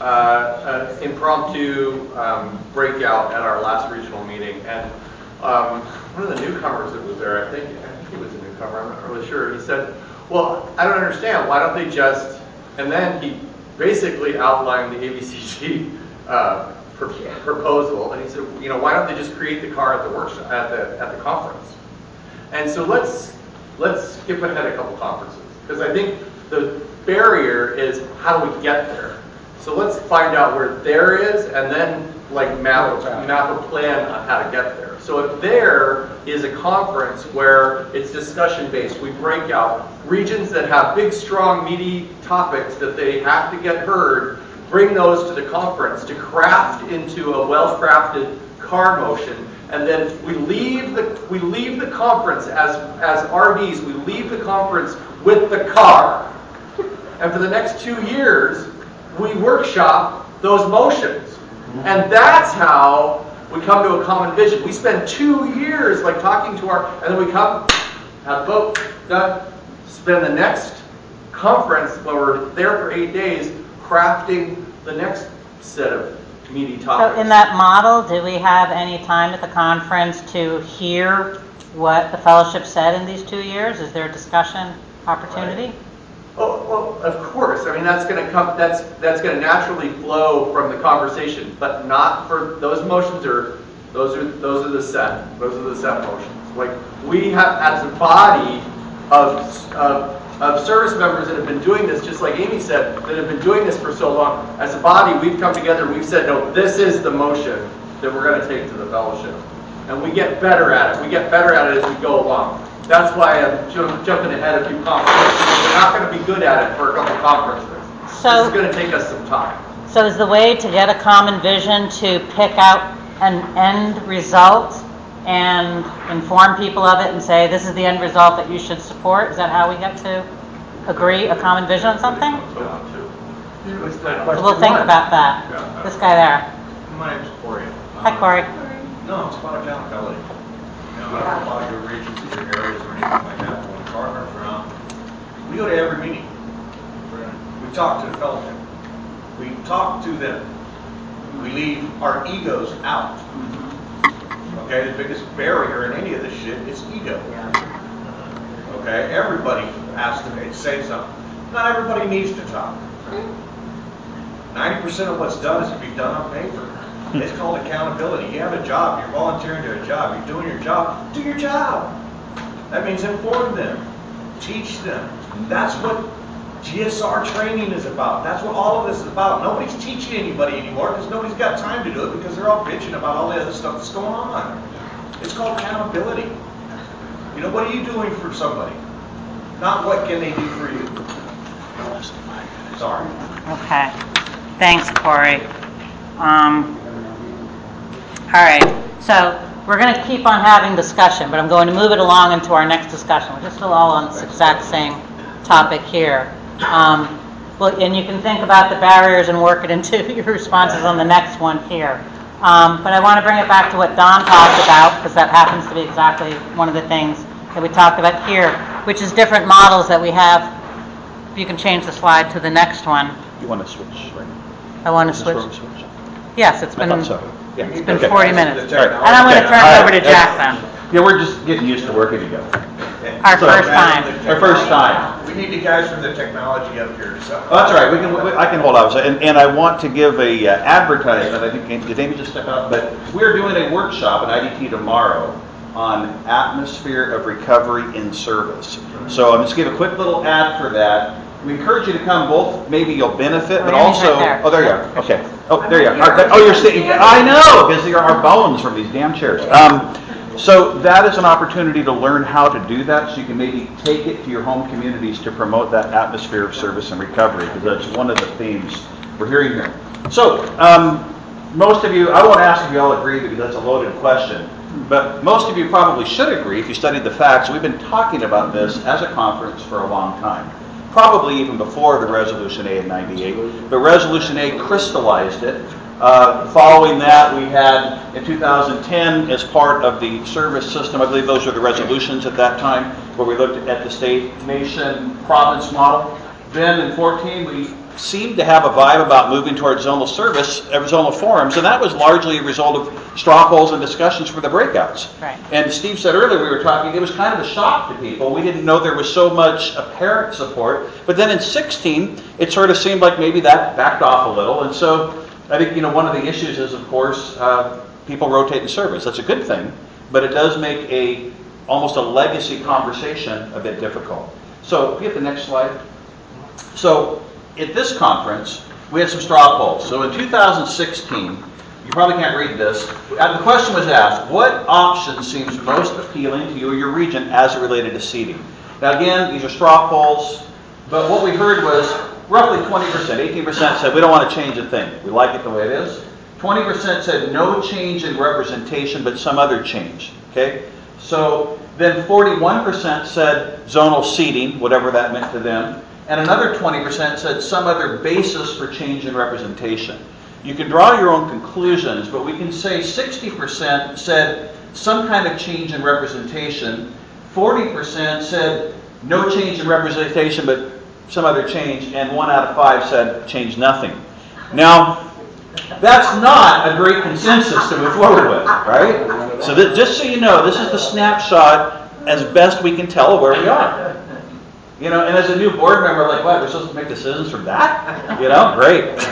uh, an impromptu um, breakout at our last regional meeting, and um, one of the newcomers that was there, I think, I think he was a newcomer, I'm not really sure, he said, well, I don't understand, why don't they just, and then he basically outlined the A B C G uh, pr- proposal, and he said, you know, why don't they just create the car at the workshop, at the, at the conference? And so let's let's skip ahead a couple conferences, because I think the barrier is how do we get there. So let's find out where there is, and then like map map a plan on how to get there. So if there is a conference where it's discussion based, we break out regions that have big, strong, meaty topics that they have to get heard, bring those to the conference to craft into a well-crafted car motion. And then we leave the we leave the conference as as R Ds. We leave the conference with the car, and for the next two years, we workshop those motions, and that's how we come to a common vision. We spend two years like talking to our, and then we come, have a vote, done. Spend the next conference where we're there for eight days crafting the next set of meaty topics. So in that model, do we have any time at the conference to hear what the fellowship said in these two years? Is there a discussion opportunity? Right. Oh, well, of course. I mean, that's going to come. That's that's going to naturally flow from the conversation, but not for those motions. Are those are those are the set. Those are the set motions. Like we have as a body of of. of service members that have been doing this, just like Amy said, that have been doing this for so long. As a body, we've come together, we've said, no, this is the motion that we're going to take to the fellowship. And we get better at it. We get better at it as we go along. That's why I'm jump, jumping ahead a few conferences. We're not going to be good at it for a couple conferences. So, this is going to take us some time. So is the way to get a common vision to pick out an end result and inform people of it and say, this is the end result that you should support? Is that how we get to agree a common vision on something? So we'll think about that. This guy there. My name's Corey. Hi, Corey. No, it's about accountability. You know, I don't know about your regions or your areas or anything like that, when partners around. We go to every meeting. We talk to the fellowship. We talk to them. We leave our egos out. Okay, the biggest barrier in any of this shit is ego. Okay, everybody has to say something. Not everybody needs to talk. ninety percent of what's done is to be done on paper. It's called accountability. You have a job, you're volunteering to a job, you're doing your job, do your job. That means inform them, teach them. That's what G S R training is about. That's what all of this is about. Nobody's teaching anybody anymore because nobody's got time to do it because they're all bitching about all the other stuff that's going on. It's called accountability. You know, what are you doing for somebody? not what can they do for you. Sorry. Okay. Thanks, Corey. Um, all right. So we're going to keep on having discussion, but I'm going to move it along into our next discussion. We're just still all on this exact same topic here. Um, well, and you can think about the barriers and work it into your responses on the next one here. Um, but I want to bring it back to what Don talked about, because that happens to be exactly one of the things that we talked about here, which is different models that we have. You can change the slide to the next one. You want to switch right now? I want to Is this switch. where we switch? Yes, it's I been, thought so. Yeah. it's been Okay. forty minutes. All right. And I'm going to Okay. turn All it right. over to Jack then. Yeah, we're just getting used to working together. Our So, first time. Our first time. We need the guys from the technology up here, so. Oh, that's all right. We can. We, I can hold on. And, and I want to give a uh, advertisement. I think did Amy just step out? But we're doing a workshop in I D T tomorrow on atmosphere of recovery in service. So I'm just give a quick little ad for that. We encourage you to come. Both maybe you'll benefit, but Oh, Amy's also right there. oh, there you are. Okay. Oh, there you are. Oh, you're sitting. I know because there are bones from these damn chairs. Um, So that is an opportunity to learn how to do that, so you can maybe take it to your home communities to promote that atmosphere of service and recovery, because that's one of the themes we're hearing here. So um, most of you, I won't ask if you all agree because that's a loaded question, but most of you probably should agree if you studied the facts. We've been talking about this as a conference for a long time, probably even before the Resolution A in ninety-eight, but Resolution A crystallized it. Uh, following that, we had in two thousand ten, as part of the service system, I believe those were the resolutions at that time, where we looked at the state, nation, province model. Then in fourteen, we seemed to have a vibe about moving towards zonal service, uh, zonal forums, and that was largely a result of straw polls and discussions for the breakouts. Right. And Steve said earlier, we were talking, it was kind of a shock to people. We didn't know there was so much apparent support. But then in sixteen, it sort of seemed like maybe that backed off a little, and so I think, you know, one of the issues is, of course, uh, people rotate in service. That's a good thing, but it does make a almost a legacy conversation a bit difficult. So, if we get the next slide. So, at this conference, we had some straw polls. So, in two thousand sixteen, you probably can't read this. The question was asked, what option seems most appealing to you or your region as it related to seating? Now, again, these are straw polls, but what we heard was roughly twenty percent, eighteen percent said we don't want to change a thing. We like it the way it is. twenty percent said no change in representation, but some other change. Okay? So then forty-one percent said zonal seating, whatever that meant to them. And another twenty percent said some other basis for change in representation. You can draw your own conclusions, but we can say sixty percent said some kind of change in representation. forty percent said no change in representation, but some other change, and one out of five said change nothing. Now, that's not a great consensus to move forward with, right? So that, just so you know, this is the snapshot as best we can tell where we are. You know, and as a new board member, like, what, we're supposed to make decisions from that? You know, great.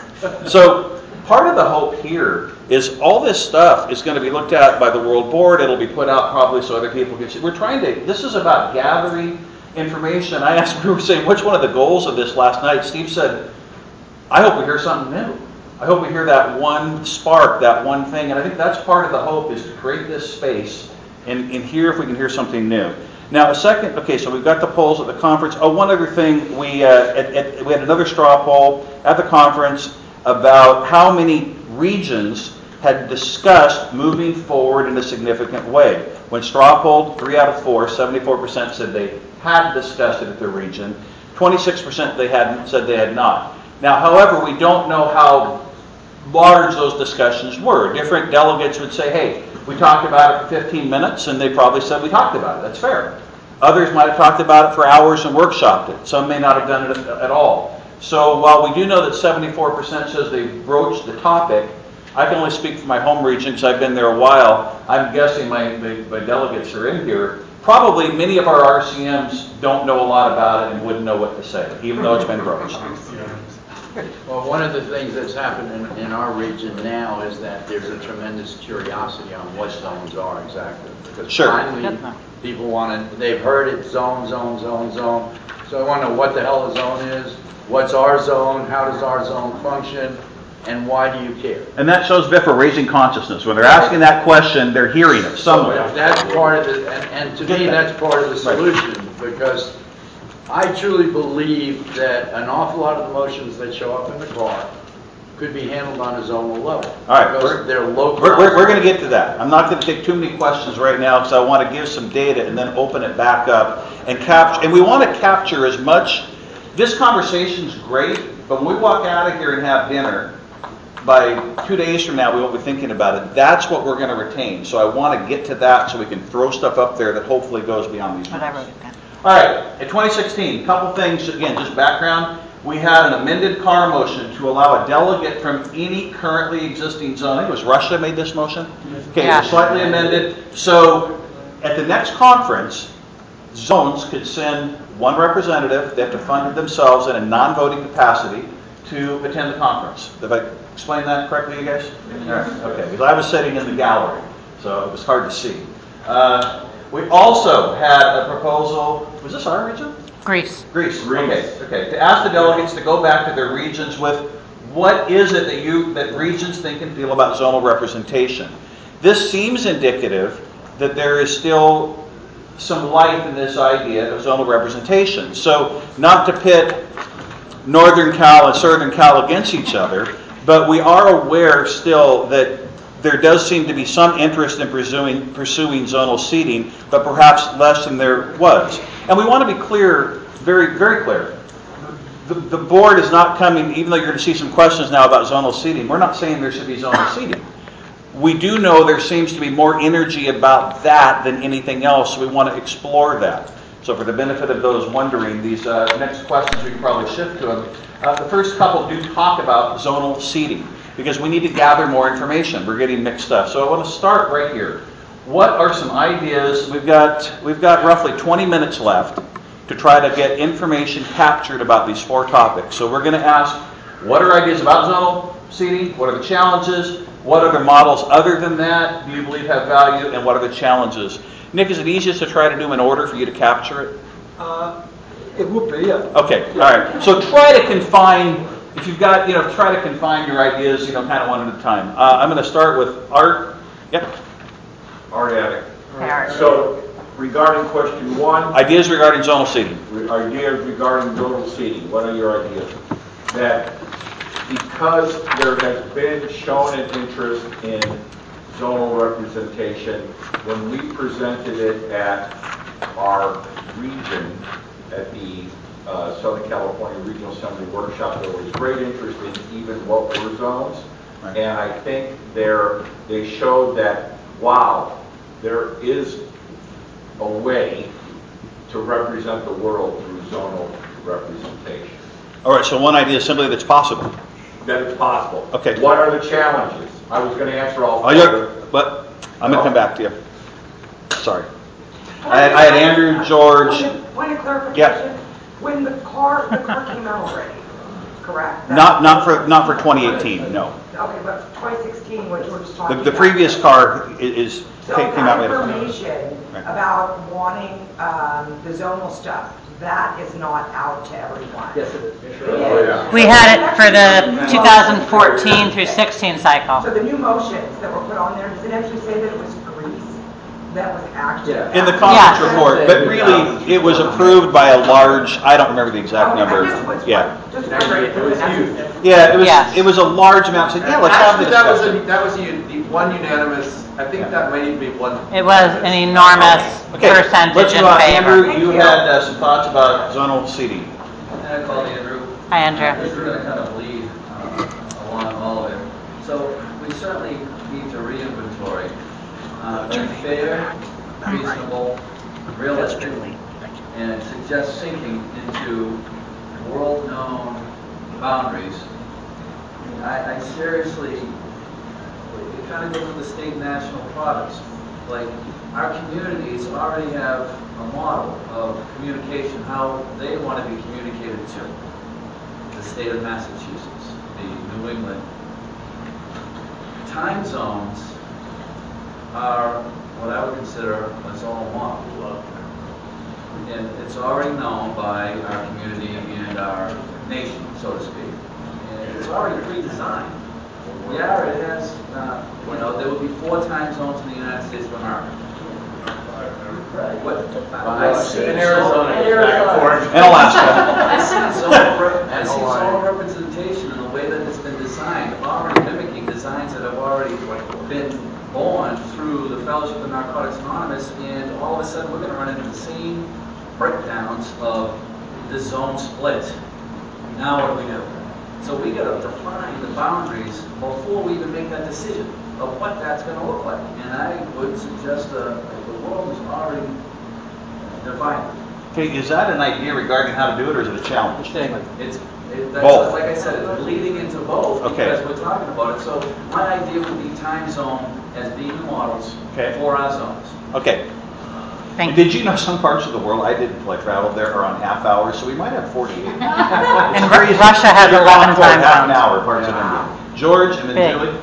So part of the hope here is all this stuff is going to be looked at by the World Board. It'll be put out probably so other people can see. We're trying to, this is about gathering information. I asked, we were saying, which one of the goals of this last night? Steve said, I hope we hear something new. I hope we hear that one spark, that one thing. And I think that's part of the hope, is to create this space and, and hear if we can hear something new. Now, a second, okay, so we've got the polls at the conference. Oh, one other thing, we, uh, at, at, we had another straw poll at the conference about how many regions had discussed moving forward in a significant way. When straw polled, three out of four, seventy-four percent said they had discussed it at their region. twenty-six percent they hadn't, said they had not. Now, however, we don't know how large those discussions were. Different delegates would say, hey, we talked about it for fifteen minutes, and they probably said we talked about it. That's fair. Others might have talked about it for hours and workshopped it. Some may not have done it at all. So while we do know that seventy-four percent says they broached the topic, I can only speak for my home region because I've been there a while. I'm guessing my, my, my delegates are in here. Probably many of our R C Ms don't know a lot about it and wouldn't know what to say, even though it's been broached. Well, one of the things that's happened in, in our region now is that there's a tremendous curiosity on what zones are exactly. Because sure. finally, people want to, they've heard it, zone, zone, zone, zone. So I want to know what the hell a zone is, what's our zone, how does our zone function, and why do you care? And that shows V I F A raising consciousness. When they're asking that question, they're hearing it somewhere. So that's part of the, and, and to me, that's part of the solution, because I truly believe that an awful lot of the motions that show up in the car could be handled on a zonal level. All right, Because we're- they're local. We're, we're, we're going to get to that. I'm not going to take too many questions right now because I want to give some data and then open it back up and capture. And we want to capture as much. This conversation's great, but when we walk out of here and have dinner, by two days from now, we won't be thinking about it. That's what we're going to retain. So I want to get to that so we can throw stuff up there that hopefully goes beyond these. Whatever we can. All right, in twenty sixteen, a couple things, again, just background. We had an amended car motion to allow a delegate from any currently existing zone. I think it was Russia made this motion. Okay, it was slightly amended. So at the next conference, zones could send one representative. They have to fund it themselves in a non-voting capacity to attend the conference. Did I explain that correctly, you guys? All right, okay, because I was sitting in the gallery, so it was hard to see. Uh, we also had a proposal, was this our region? Greece. Greece. Okay. Okay. To ask the delegates to go back to their regions with what is it that you that regions think and feel about zonal representation. This seems indicative that there is still some life in this idea of zonal representation. So not to pit Northern Cal and Southern Cal against each other, but we are aware still that there does seem to be some interest in pursuing, pursuing zonal seating, but perhaps less than there was. And we want to be clear, very, very clear. The, the board is not coming, even though you're going to see some questions now about zonal seating, we're not saying there should be zonal seating. We do know there seems to be more energy about that than anything else, so we want to explore that. So for the benefit of those wondering, these uh, next questions we can probably shift to them. Uh, the first couple do talk about zonal seating, because we need to gather more information. We're getting mixed stuff. So I want to start right here. What are some ideas? We've got we've got roughly twenty minutes left to try to get information captured about these four topics. So we're going to ask, what are ideas about zonal seating? What are the challenges? What other models other than that do you believe have value? And what are the challenges? Nick, is it easiest to try to do them in order for you to capture it? Uh, it would be, yeah. Okay, all right. So try to confine, if you've got, you know, try to confine your ideas, you know, kind of one at a time. Uh, I'm going to start with Art. Yep. Art Attic. Art. So regarding question one. Ideas regarding zonal seating. Ideas regarding zonal seating. What are your ideas? That because there has been shown an interest in zonal representation, when we presented it at our region, at the uh, Southern California Regional Assembly Workshop, there was great interest in even what were zones. Right. And I think there they showed that, wow, there is a way to represent the world through zonal representation. All right, so one idea is simply that it's possible. That it's possible. Okay. What are the challenges? I was going to answer all oh, four. But I'm going to come back to you. Sorry. I had, I had Andrew, George. Point of, point of clarification. Yeah. When the car, the car came out already, correct? Not not for not for twenty eighteen, no. Okay, but twenty sixteen, what George was talking The, about. the previous car is, is So came out that later. information Right. about wanting um, the zonal stuff, that is not out to everyone. Yes, it is. It is. We had it for the two thousand fourteen through sixteen cycle. So the new motions that were put on there, does it actually say that it was Greece that was active? Yeah. In the conference Yes. report, but really it was approved by a large, I don't remember the exact Okay, number. I just was- Yeah. just wondering. It was huge. Yeah, it was Yes. it was a large amount. So, yeah, let's have the Actually, that was, a- discussion. that was u- the one unanimous, I think that might even be one. It was an enormous Okay, percentage let's in move on. favor. Andrew, you had uh, some thoughts about zonal seating. I called Andrew. Hi, Andrew. This is going to kind of lead uh, along all of it. So we certainly need to re-inventory. Uh, be fair, reasonable, realistic, and suggest sinking into world-known boundaries. I, I seriously, it kind of goes with the state and national products. Like, our communities already have a model of communication, how they want to be communicated to. The state of Massachusetts, the New England. Time zones are what I would consider a zonal model. And it's already known by our community and our nation, so to speak. And it's already pre-designed. Yeah, it has, uh, you know, there would be four time zones in the United States of America. Right. What? I've seen In Arizona, in back and forth. And Alaska. I've seen zone, re- I've seen zone representation in the way that it's been designed, already mimicking designs that have already been born through the Fellowship of Narcotics Anonymous, and all of a sudden we're going to run into the same breakdowns of the zone split. Now what do we do? So we got to define the boundaries before we even make that decision of what that's going to look like. And I would suggest uh, the world is already defined. Okay, is that an idea regarding how to do it, or is it a challenge? It's it, that's Both. Like I said, it's leading into both Okay. because we're talking about it. So my idea would be time zone as being the models Okay. for our zones. Okay. Thank Did you know some parts of the world, I didn't until I traveled there, are on half hours, so we might have forty-eight. And It's crazy. Russia has You're eleven on for time half an zones. hour, parts of India. George, and then Big. Julie.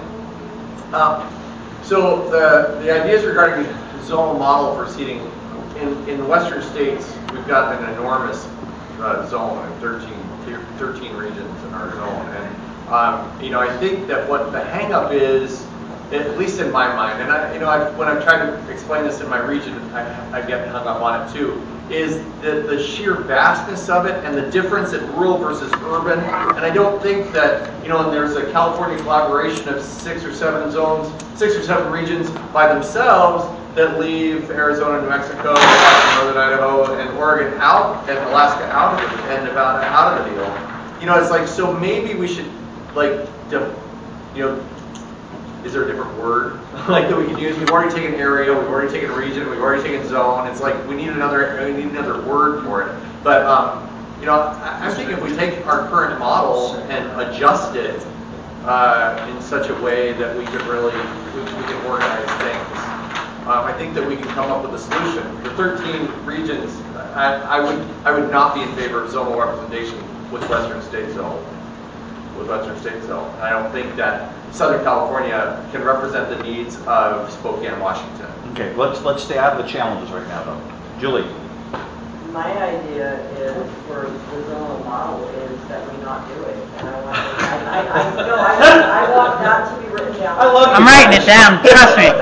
Uh, So the, the ideas regarding zonal model for seating, in, in the western states, we've got an enormous uh, zone, thirteen, thirteen regions in our zone. And, um, you know, I think that what the hang up is, at least in my mind, and I, you know, I, when I'm trying to explain this in my region, I, I get hung up on it too, is the, the sheer vastness of it and the difference in rural versus urban. And I don't think that, you know, there's a California collaboration of six or seven zones, six or seven regions by themselves that leave Arizona, New Mexico, Northern Idaho, and Oregon out, and Alaska out of it, and Nevada out of the deal. You know, it's like, so maybe we should, like, def- you know, is there a different word like that we can use? We've already taken area, we've already taken region, we've already taken zone. It's like we need another, we need another word for it. But um, you know, I, I'm thinking if we take our current model and adjust it uh, in such a way that we can really, we, we can organize things, um, I think that we can come up with a solution. The thirteen regions, I, I would, I would not be in favor of zonal representation with Western State Zone. With Western State Zone, I don't think that Southern California can represent the needs of Spokane, Washington. Okay, let's let's stay out of the challenges right now, though. Julie. My idea is for the zonal model is that we not do it, and I want, I, I, I, no, I, I want that to be written down. I love I'm writing it down, trust me.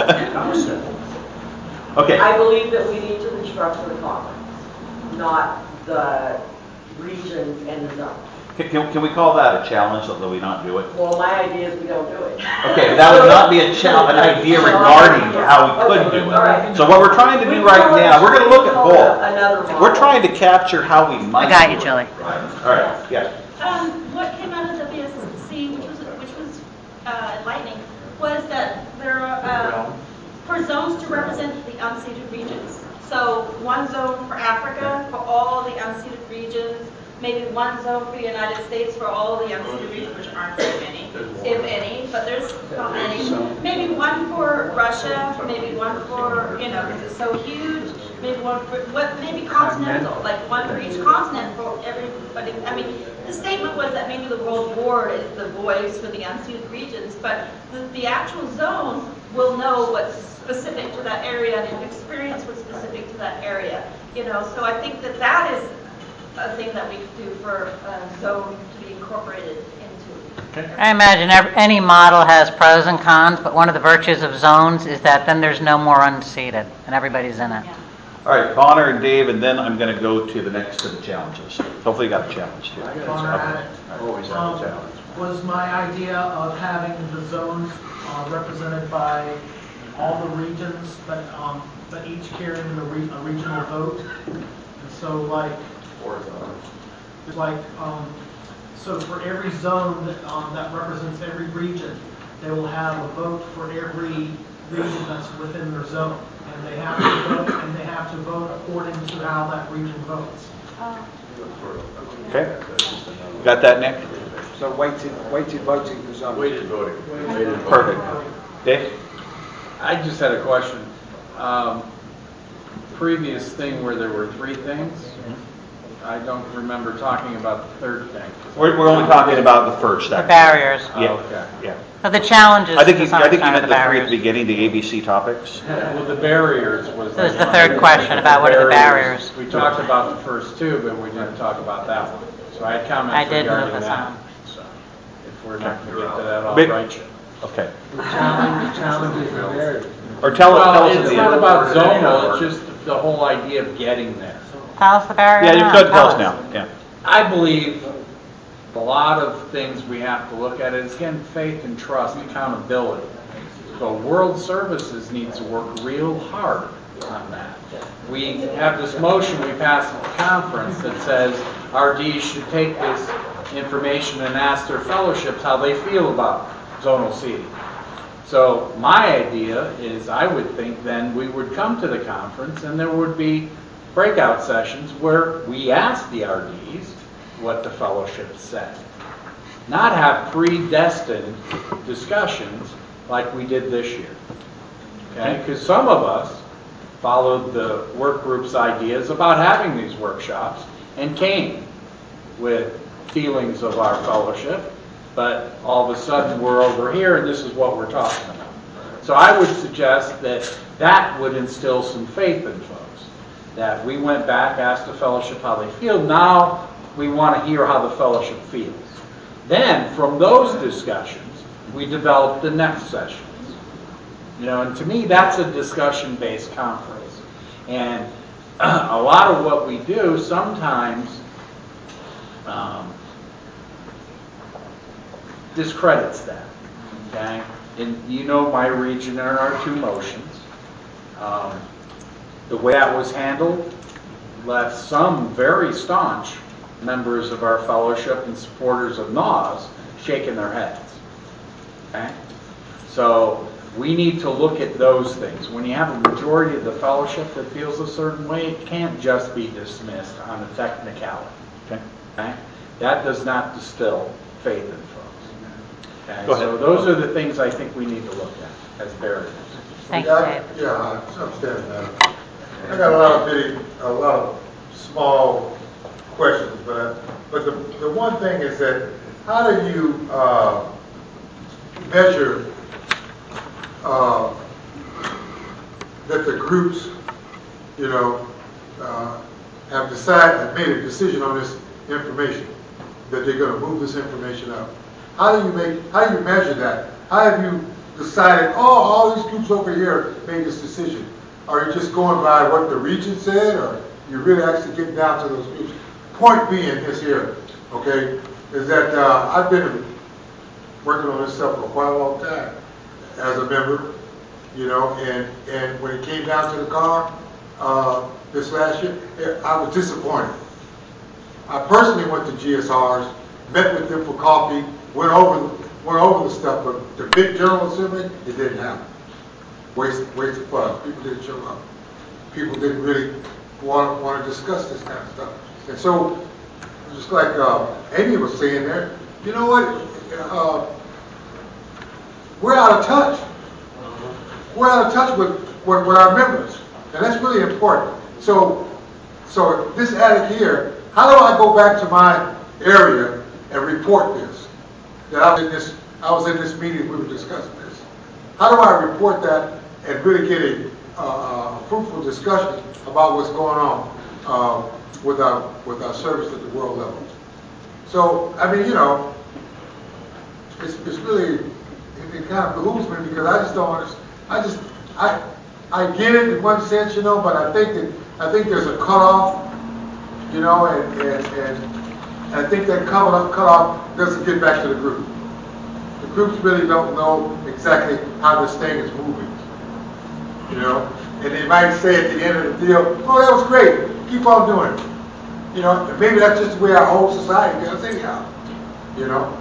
Um, Okay. I believe that we need to restructure the conference, not the regions and the zones. Can, can, can we call that a challenge, although we not do it? Well, my idea is we don't do it. Okay, but that would not be a challenge, an idea regarding how we could do it. So what we're trying to do right now, we're going to look at both. We're trying to capture how we might I got you, do it. Julie. All right, yes. Um, what came out of the W S C, which was which was uh, enlightening, was that there are um, for zones to represent the unceded regions. So one zone for Africa for all the unceded regions, maybe one zone for the United States for all the unceded regions, which aren't very many, if any, but there's not many. Maybe one for Russia, maybe one for, you know, because it's so huge. Maybe one for, what, maybe continental, like one for each continent for everybody. I mean, the statement was that maybe the World Board is the voice for the unceded regions, but the, the actual zone will know what's specific to that area and have experience what's specific to that area. You know, so I think that that is a thing that we could do for a zone to be incorporated into. Okay. I imagine ev- any model has pros and cons, but one of the virtues of zones is that then there's no more unseated and everybody's in it. Yeah. All right, Bonner and Dave, and then I'm going to go to the next of the challenges. Hopefully you got a challenge too. Bonner had it. Always have a challenge. Was my idea of having the zones uh, represented by all the regions, but um, but each carrying a, re- a regional vote. And so, like, like um, so for every zone that um, that represents every region, they will have a vote for every region that's within their zone, and they have to vote, and they have to vote according to how that region votes. Okay. Got that, Nick? So weighted, weighted voting for zones. Weighted voting. Weighted voting. Perfect. Dave? I just had a question. Um, previous thing where there were three things, I don't remember talking about the third thing. We're, we're only talking about the first. The actually. barriers. Yeah. Okay. Yeah. So the challenges. I think you, to some I think you extent, meant are the three at barriers. the beginning, the A B C topics. Well, the barriers was. This is the third question about what are the barriers. We talked about the first two, but we didn't talk about that one. So I had comments I did regarding move us that. on. So if we're not going to get to that, I'll Big- write you. Okay. The challenge, the challenge is the barrier. Or tell us, tell Well, us at it's the not end. about zonal, it's just the whole idea of getting there. Tell us the barrier Yeah, you now. could tell us us. now, yeah. I believe a lot of things we have to look at is, again, faith and trust, accountability. So World Services needs to work real hard on that. We have this motion we passed at the conference that says R Ds should take this information and ask their fellowships how they feel about zonal seating. So my idea is, I would think then we would come to the conference and there would be breakout sessions where we ask the R Ds what the fellowship said. Not have predestined discussions like we did this year. Okay? Because some of us followed the work group's ideas about having these workshops and came with feelings of our fellowship, but all of a sudden we're over here and this is what we're talking about. So I would suggest that that would instill some faith in folks. That we went back, asked the fellowship how they feel. Now we want to hear how the fellowship feels. Then from those discussions, we develop the next sessions. You know, and to me, that's a discussion-based conference. And a lot of what we do sometimes um, discredits that. Okay, and you know my region and our two motions. Um, the way that was handled left some very staunch members of our fellowship and supporters of N A W S shaking their heads. Okay? So we need to look at those things. When you have a majority of the fellowship that feels a certain way, it can't just be dismissed on a technicality. Okay. Okay? That does not distill faith in folks. Okay? Go ahead. So those are the things I think we need to look at as barriers. Thank you, Dave. Yeah, I understand that. I got a lot of big, a lot of small questions, but I, but the the one thing is that how do you uh, measure uh, that the groups, you know, uh, have decided, have made a decision on this information, that they're going to move this information up? How do you make, how do you measure that? How have you decided, oh, all these groups over here made this decision? Are you just going by what the region said, or you really actually getting down to those groups? Point being this here, okay, is that uh, I've been working on this stuff for quite a long time as a member, you know, and, and when it came down to the car uh, this last year, I was disappointed. I personally went to G S Rs, met with them for coffee, went over went over the stuff, but the big General Assembly, it didn't happen. Waste, waste of funds. People didn't show up. People didn't really want, want to discuss this kind of stuff. And so, just like uh, Amy was saying there, you know what? Uh, we're out of touch. We're out of touch with, with, with our members. And that's really important. So, so this attic here, how do I go back to my area and report this? That I was in this, I was in this meeting, we were discussing this. How do I report that and really get a, uh, a fruitful discussion about what's going on uh, with our with our service at the world level? So, I mean, you know, it's, it's really, it, it kind of behooves me because I just don't understand. I just, I, I get it in one sense, you know, but I think that I think there's a cutoff, you know, and and, and I think that cutoff cutoff doesn't get back to the group. The groups really don't know exactly how this thing is moving, you know, and they might say at the end of the deal, "Oh, that was great. Keep on doing it." You know, and maybe that's just the way our whole society does anyhow, you know.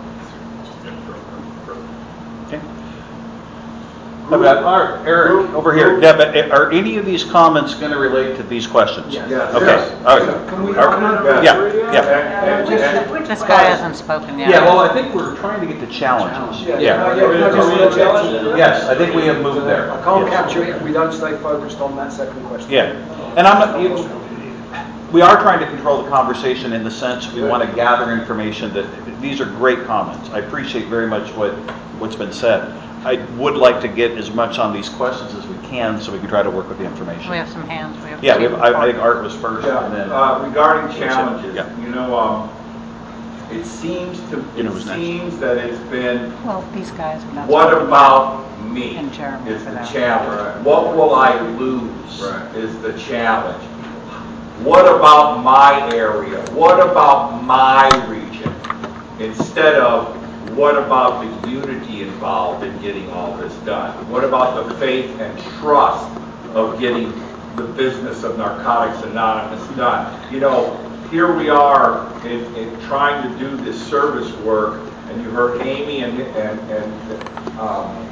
How about our, Eric, over here, Deb, are any of these comments going to relate to these questions? Yes. Okay, Yes. all right. Can we Are- comment on Yeah, that? yeah. Which, this guy hasn't spoken yet. Yeah, well, I think we're trying to get to challenges. Yeah, Yeah. yeah, yeah, can I just make a challenge? Yes, I think we have moved there. I can't Yes. capture it if we don't stay focused on that second question. Yeah, and I'm not, you, we are trying to control the conversation in the sense we want to gather information that, these are great comments. I appreciate very much what, what's been said. I would like to get as much on these questions as we can so we can try to work with the information. We have some hands. We have Yeah, we have, I, I think Art was first Yeah, and then. uh, regarding challenges, Yeah. you know, um, it seems to, You know it who's next. seems that it's been, Well, these guys have not what spoken. about me, And Jeremy is for the that. challenge. What will I lose is the challenge. What about my area? What about my region? Instead of, what about the unity involved in getting all this done? What about the faith and trust of getting the business of Narcotics Anonymous done? You know, here we are in, in trying to do this service work, and you heard Amy and, and, and um,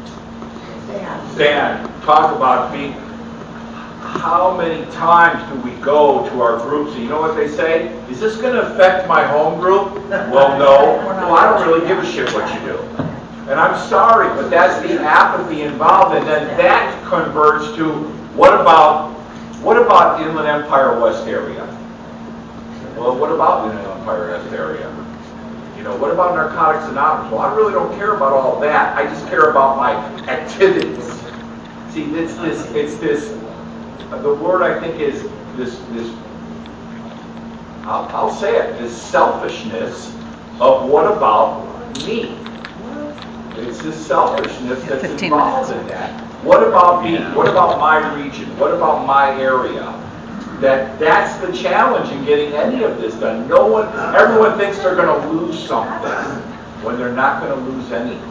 Stan talk about being, how many times do we go to our groups and you know what they say? Is this going to affect my home group? Well, no. Well, I don't really give a shit what you do. And I'm sorry, but that's the apathy involved, and then that converts to, what about, what about Inland Empire West area? Well, what about Inland Empire West area? You know, what about Narcotics Anonymous? Well, I really don't care about all that. I just care about my activities. See, it's this, it's this, the word I think is this, this I'll, I'll say it, this selfishness of what about me? It's this selfishness that's involved in that. What about me? What about my region? What about my area? That that's the challenge in getting any of this done. No one, everyone thinks they're going to lose something when they're not going to lose anything.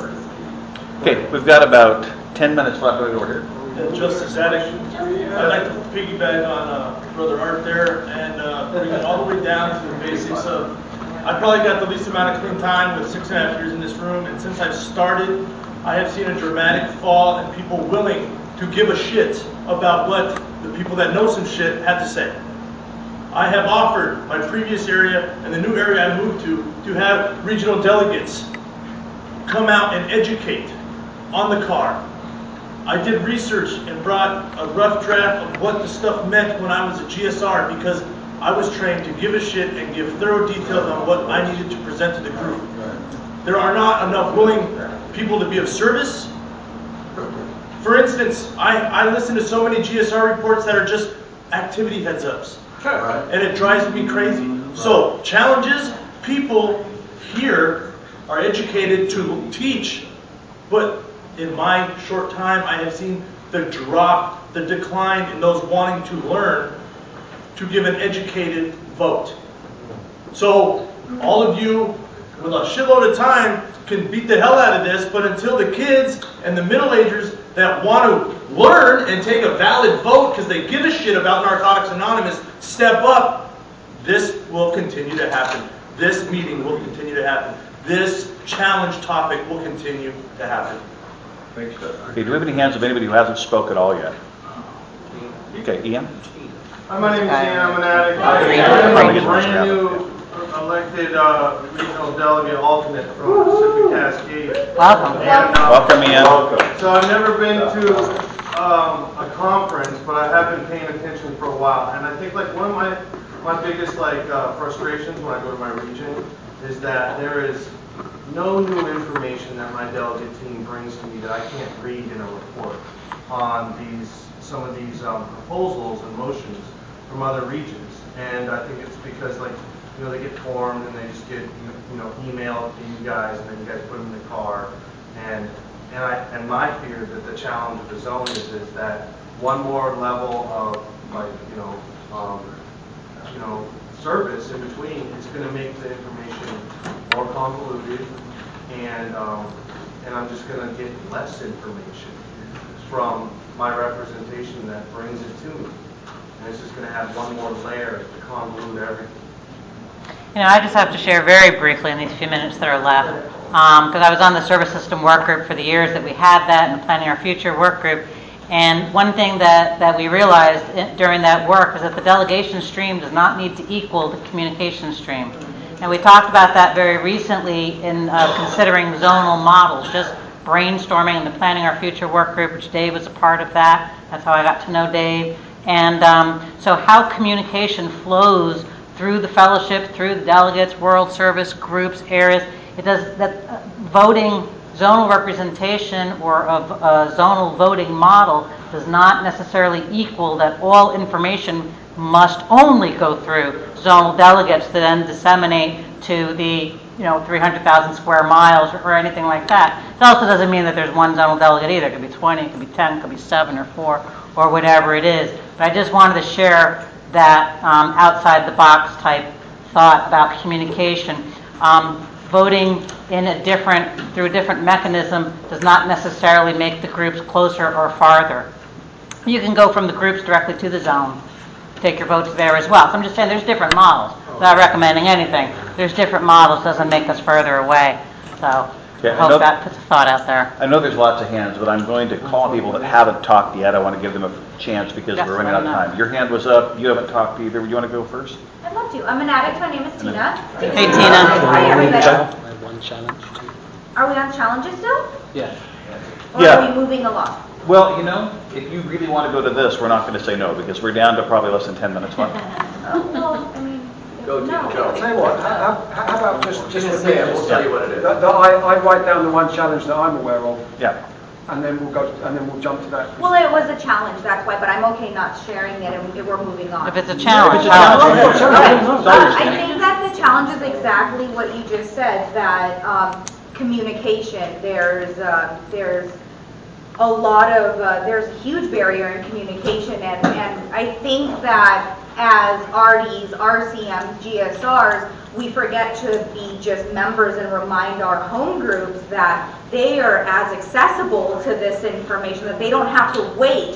Okay, we've got about ten minutes left over here. And Justice Zadek, I'd like to piggyback on uh, Brother Art there and uh, bring it all the way down to the basics of, I probably got the least amount of clean time with six and a half years in this room, and since I've started, I have seen a dramatic fall in people willing to give a shit about what the people that know some shit had to say. I have offered my previous area and the new area I moved to to have regional delegates come out and educate on the car. I did research and brought a rough draft of what the stuff meant when I was a G S R because I was trained to give a shit and give thorough details on what I needed to present to the group. There are not enough willing people to be of service. For instance, I, I listen to so many G S R reports that are just activity heads ups. And it drives me crazy. So, challenges, people here are educated to teach, but in my short time, I have seen the drop, the decline in those wanting to learn to give an educated vote. So all of you with a shitload of time can beat the hell out of this, but until the kids and the middle-agers that want to learn and take a valid vote because they give a shit about Narcotics Anonymous step up, this will continue to happen. This meeting will continue to happen. This challenge topic will continue to happen. Okay, do we have any hands of anybody who hasn't spoke at all yet? Okay, Ian? Hi, my name is Ian. I'm an addict. Probably I'm a get most brand new elected uh, regional delegate alternate from Pacific Cascade. Welcome. And, um, Welcome, Ian. So I've never been to um, a conference, but I have been paying attention for a while. And I think like one of my my biggest like uh, frustrations when I go to my region is that there is no new information that my delegate team brings to me that I can't read in a report on these some of these um, proposals and motions from other regions. And I think it's because like you know they get formed and they just get you know emailed to you guys and then you guys put them in the car. And and I and my fear that the challenge of the zone is is that one more level of like you know um, you know service in between is going to make the information more convoluted, and um, and I'm just going to get less information from my representation that brings it to me, and it's just going to add one more layer to convolute everything. You know, I just have to share very briefly in these few minutes that are left, because um, I was on the service system work group for the years that we had that and the Planning Our Future work group. And one thing that, that we realized in, during that work was that the delegation stream does not need to equal the communication stream. And we talked about that very recently in uh, considering zonal models, just brainstorming in the Planning Our Future work group, which Dave was a part of that. That's how I got to know Dave. And um, so how communication flows through the fellowship, through the delegates, world service groups, areas. It does that uh, voting, zonal representation or of a zonal voting model does not necessarily equal that all information must only go through zonal delegates to then disseminate to the you know, three hundred thousand square miles or, or anything like that. It also doesn't mean that there's one zonal delegate either. It could be twenty, it could be ten, it could be seven or four, or whatever it is. But I just wanted to share that um, outside the box type thought about communication. Um, voting in a different, through a different mechanism does not necessarily make the groups closer or farther. You can go from the groups directly to the zone, take your votes there as well. So I'm just saying there's different models. Without recommending anything, there's different models, doesn't make us further away. So Okay, I I hope know- that puts a thought out there. I know there's lots of hands, but I'm going to call people that haven't talked yet. I want to give them a chance because Yes, we're running out of let 'em know. time. Your hand was up. You haven't talked either. You want to go first? I'd love to. I'm an addict. My name is Tina. Hey, Tina. Hi, everybody. One challenge. Are we on challenges still? Yeah. Or Yeah. are we moving along? Well, you know, if you really want to go to this, we're not going to say no because we're down to probably less than ten minutes left. Oh, well, I mean, Go, no. Tina, go. I'll tell you what, how, how how about just, just Just for me, say it, we'll tell you what it is. That, that I, I write down the one challenge that I'm aware of, Yeah. and then we'll go, and then we'll jump to that. Well, it was a challenge, that's why, but I'm okay not sharing it and we're moving on. If it's a challenge, If it's a challenge, challenge. yeah, Okay. challenge, Uh, challenge. I think that the challenge is exactly what you just said, that um, communication, there's, uh, there's a lot of, uh, there's a huge barrier in communication, and, and I think that as R Ds, R C Ms, G S Rs, we forget to be just members and remind our home groups that they are as accessible to this information, that they don't have to wait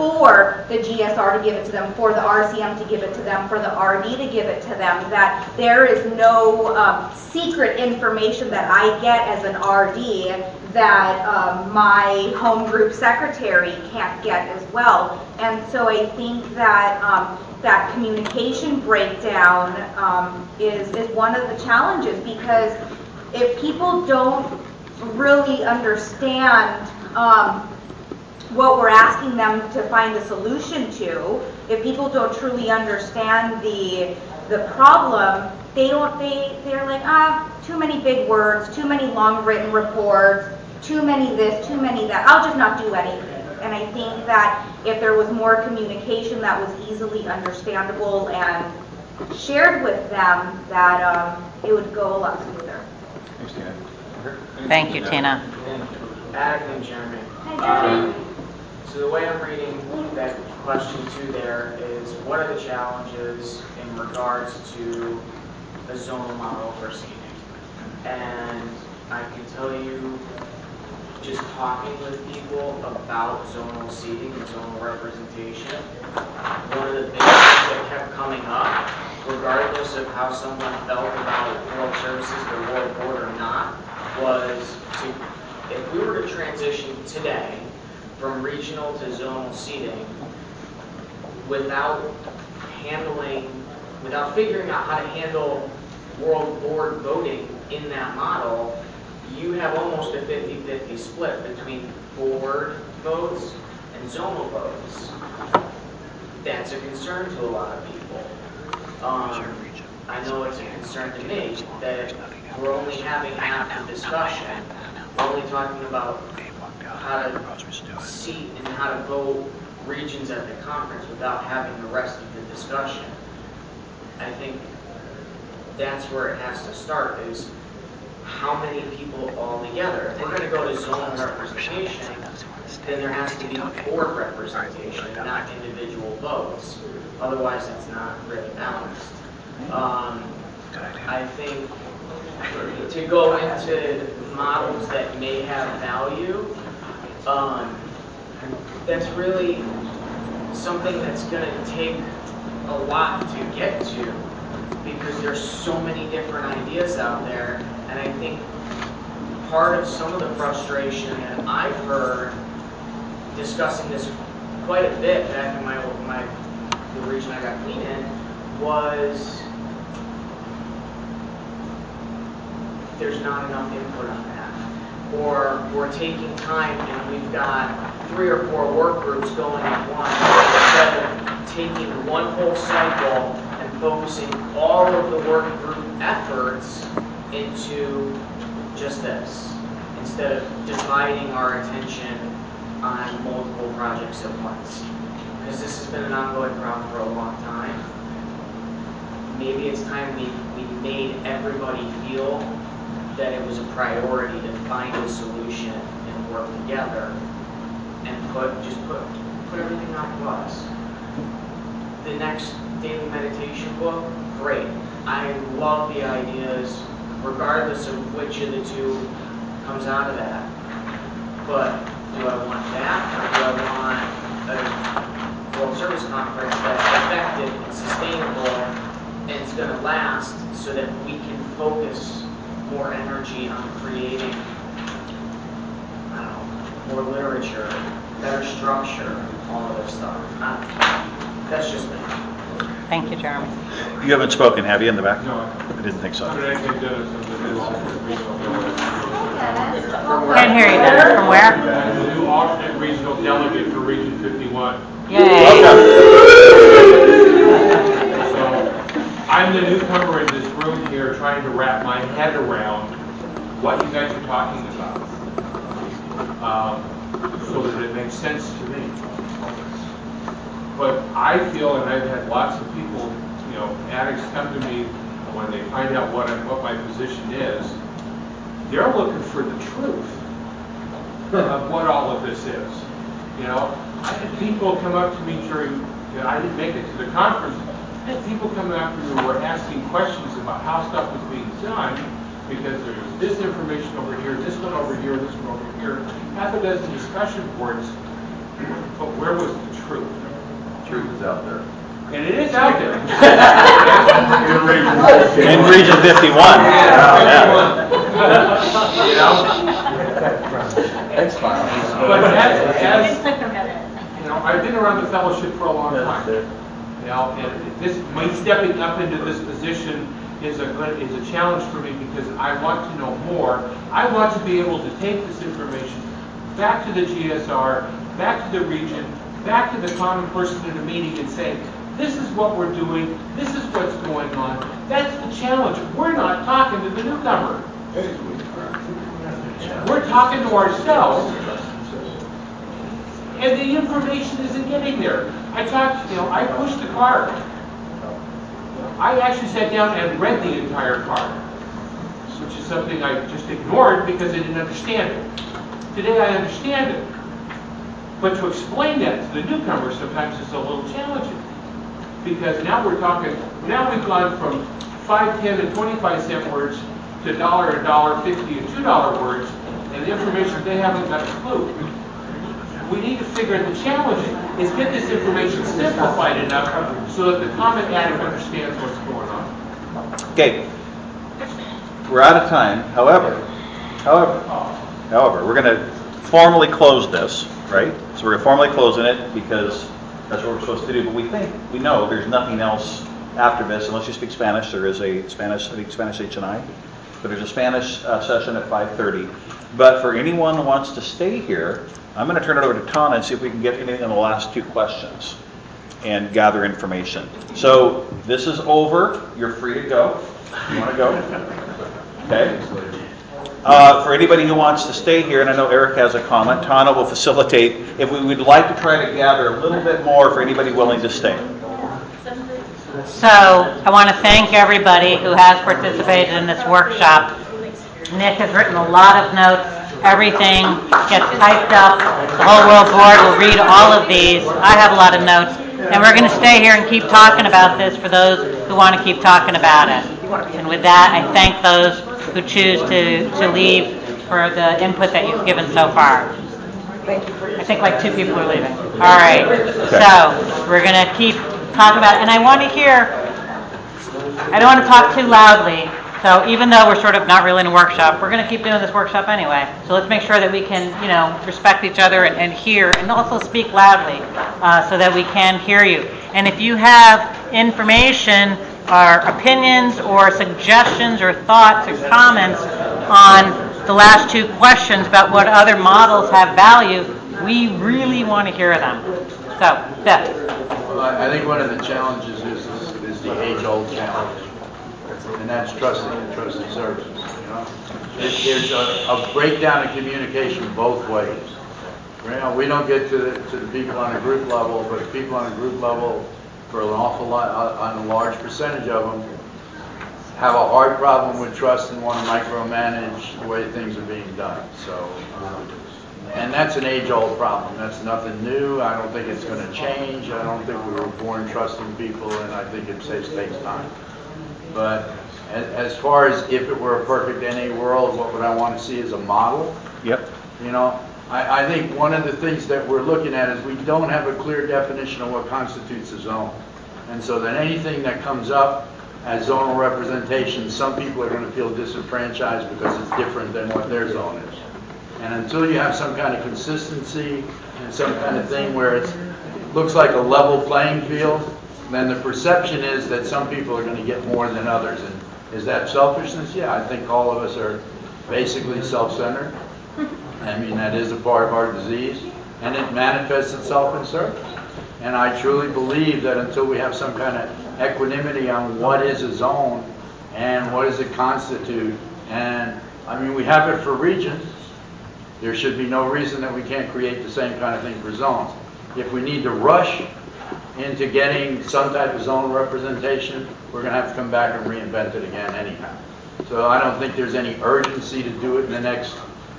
for the G S R to give it to them, for the R C M to give it to them, for the R D to give it to them, that there is no um, secret information that I get as an R D that um, my home group secretary can't get as well. And so I think that um, that communication breakdown um, is, is one of the challenges, because if people don't really understand um, what we're asking them to find the solution to, if people don't truly understand the the problem, they don't they they're like, ah, too many big words, too many long written reports, too many this, too many that, I'll just not do anything. And I think that if there was more communication that was easily understandable and shared with them, that um, it would go a lot smoother. Thanks, Tina. Thank you, Tina. Addict and Jeremy. Hi, Jeremy. Um, so the way I'm reading that question two there is, what are the challenges in regards to a zonal model for seating? And I can tell you, just talking with people about zonal seating and zonal representation, one of the things that kept coming up, regardless of how someone felt about World Services or World Board or not, was to, if we were to transition today from regional to zonal seating without handling, without figuring out how to handle World Board voting in that model, you have almost a fifty-fifty split between board votes and zonal votes. That's a concern to a lot of people. Um, I know it's a concern to me that we're only having half the discussion. We're only talking about how to seat and how to vote regions at the conference without having the rest of the discussion. I think that's where it has to start, is how many people all together. If we're going to go to zonal representation, then there has to be board representation, not individual votes. Otherwise, it's not really balanced. Um, I think to go into models that may have value, um, that's really something that's going to take a lot to get to, because there's so many different ideas out there. And I think part of some of the frustration that I've heard discussing this quite a bit back in my, my the region I got clean in was there's not enough input on that. Or we're taking time and we've got three or four work groups going at once, instead of taking one whole cycle and focusing all of the work group efforts into just this, instead of dividing our attention on multiple projects at once. Because this has been an ongoing problem for a long time. Maybe it's time we, we made everybody feel that it was a priority to find a solution and work together and put, just put, put everything on to us. The next daily meditation book, great. I love the ideas, regardless of which of the two comes out of that. But do I want that, or do I want a World Service Conference that's effective and sustainable and it's going to last so that we can focus more energy on creating, I don't know, more literature, better structure, all of this stuff. Uh, that's just me. Thank you, Jeremy. You haven't spoken, have you, in the back? No. I didn't think so. Can't hear you, Dennis. From where? I'm the new alternate regional delegate for Region fifty-one. Yay. So, I'm the newcomer in this room here trying to wrap my head around what you guys are talking about, um, so that it makes sense to me. But I feel, and I've had lots of people, you know, addicts come to me when they find out what, I, what my position is, they're looking for the truth of what all of this is. You know, I had people come up to me during, you know, I didn't make it to the conference, I had people coming up to me who were asking questions about how stuff was being done, because there was this information over here, this one over here, this one over here, half a dozen discussion boards, but where was the truth? Truth is out there. And it is out there. In Region fifty-one. Yeah. You know? But as, as, you know, I've been around the fellowship for a long time. You know, and this, my stepping up into this position is a good, is a challenge for me because I want to know more. I want to be able to take this information back to the G S R, back to the region, back to the common person in a meeting and say, this is what we're doing, this is what's going on. That's the challenge. We're not talking to the newcomer. We're talking to ourselves, and the information isn't getting there. I talked, you know, I pushed the card. I actually sat down and read the entire card, which is something I just ignored because I didn't understand it. Today I understand it. But to explain that to the newcomer sometimes is a little challenging. Because now we're talking, now we've gone from five, ten, and twenty-five cent words to dollar, a dollar, fifty, and two dollar words, and the information they haven't got a clue. We need to figure out the challenge is get this information simplified enough so that the common addict understands what's going on. Okay, we're out of time. However, however, however, we're going to formally close this, right? So we're going to formally close in it because that's what we're supposed to do. But we think, we know there's nothing else after this unless you speak Spanish. There is a Spanish, I think Spanish H and I, but there's a Spanish uh, session at five thirty. But for anyone who wants to stay here, I'm going to turn it over to Tana and see if we can get anything on the last two questions and gather information. So this is over. You're free to go. You want to go? Okay. Uh, for anybody who wants to stay here, and I know Eric has a comment, Tana will facilitate. If we would like to try to gather a little bit more for anybody willing to stay. So I want to thank everybody who has participated in this workshop. Nick has written a lot of notes. Everything gets typed up. The whole world board will read all of these. I have a lot of notes. And we're going to stay here and keep talking about this for those who want to keep talking about it. And with that, I thank those who choose to, to leave for the input that you've given so far. I think like two people are leaving. All right. So we're going to keep talking about it. And I want to hear, I don't want to talk too loudly. So even though we're sort of not really in a workshop, we're going to keep doing this workshop anyway. So let's make sure that we can, you know, respect each other and, and hear, and also speak loudly uh, so that we can hear you. And if you have information or opinions or suggestions or thoughts or comments on the last two questions about what other models have value, we really want to hear them. So, Beth. Well, I think one of the challenges is, is, is the age-old challenge. And that's trusting and trusted services. You know, There's, there's a, a breakdown in communication both ways. You know, we don't get to the, to the people on a group level, but people on a group level, for an awful lot, on a large percentage of them, have a hard problem with trust and want to micromanage the way things are being done. So, um, and that's an age-old problem. That's nothing new. I don't think it's going to change. I don't think we were born trusting people, and I think it takes takes time. But as, as far as if it were a perfect N A world, what would I want to see as a model? Yep. You know, I, I think one of the things that we're looking at is we don't have a clear definition of what constitutes a zone. And so then anything that comes up as zonal representation, some people are going to feel disenfranchised because it's different than what their zone is. And until you have some kind of consistency and some kind of thing where it looks like a level playing field, then the perception is that some people are going to get more than others. And is that selfishness? Yeah, I think all of us are basically self-centered. I mean, that is a part of our disease, and it manifests itself in service. And I truly believe that until we have some kind of equanimity on what is a zone and what does it constitute, and I mean, we have it for regions. There should be no reason that we can't create the same kind of thing for zones. If we need to rush into getting some type of zonal representation, we're going to have to come back and reinvent it again anyhow. So I don't think there's any urgency to do it in the next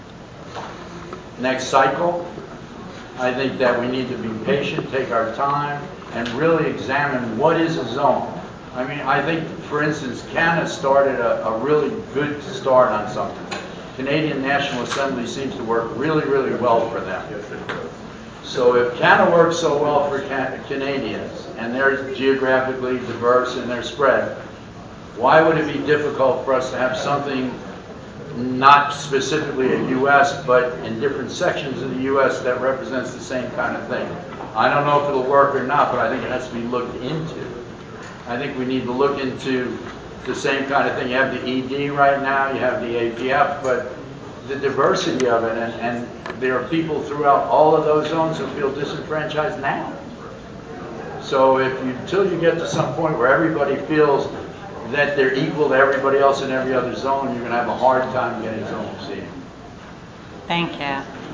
next cycle. I think that we need to be patient, take our time, and really examine what is a zone. I mean, I think, for instance, Canada started a, a really good start on something. Canadian National Assembly seems to work really, really well for them. So if Canada works so well for Can- Canadians, and they're geographically diverse in their spread, why would it be difficult for us to have something not specifically a U S, but in different sections of the U S that represents the same kind of thing? I don't know if it'll work or not, but I think it has to be looked into. I think we need to look into the same kind of thing. You have the E D right now, you have the A P F, but the diversity of it, and, and there are people throughout all of those zones who feel disenfranchised now. So if you, until you get to some point where everybody feels that they're equal to everybody else in every other zone, you're going to have a hard time getting zonal seating. Thank you.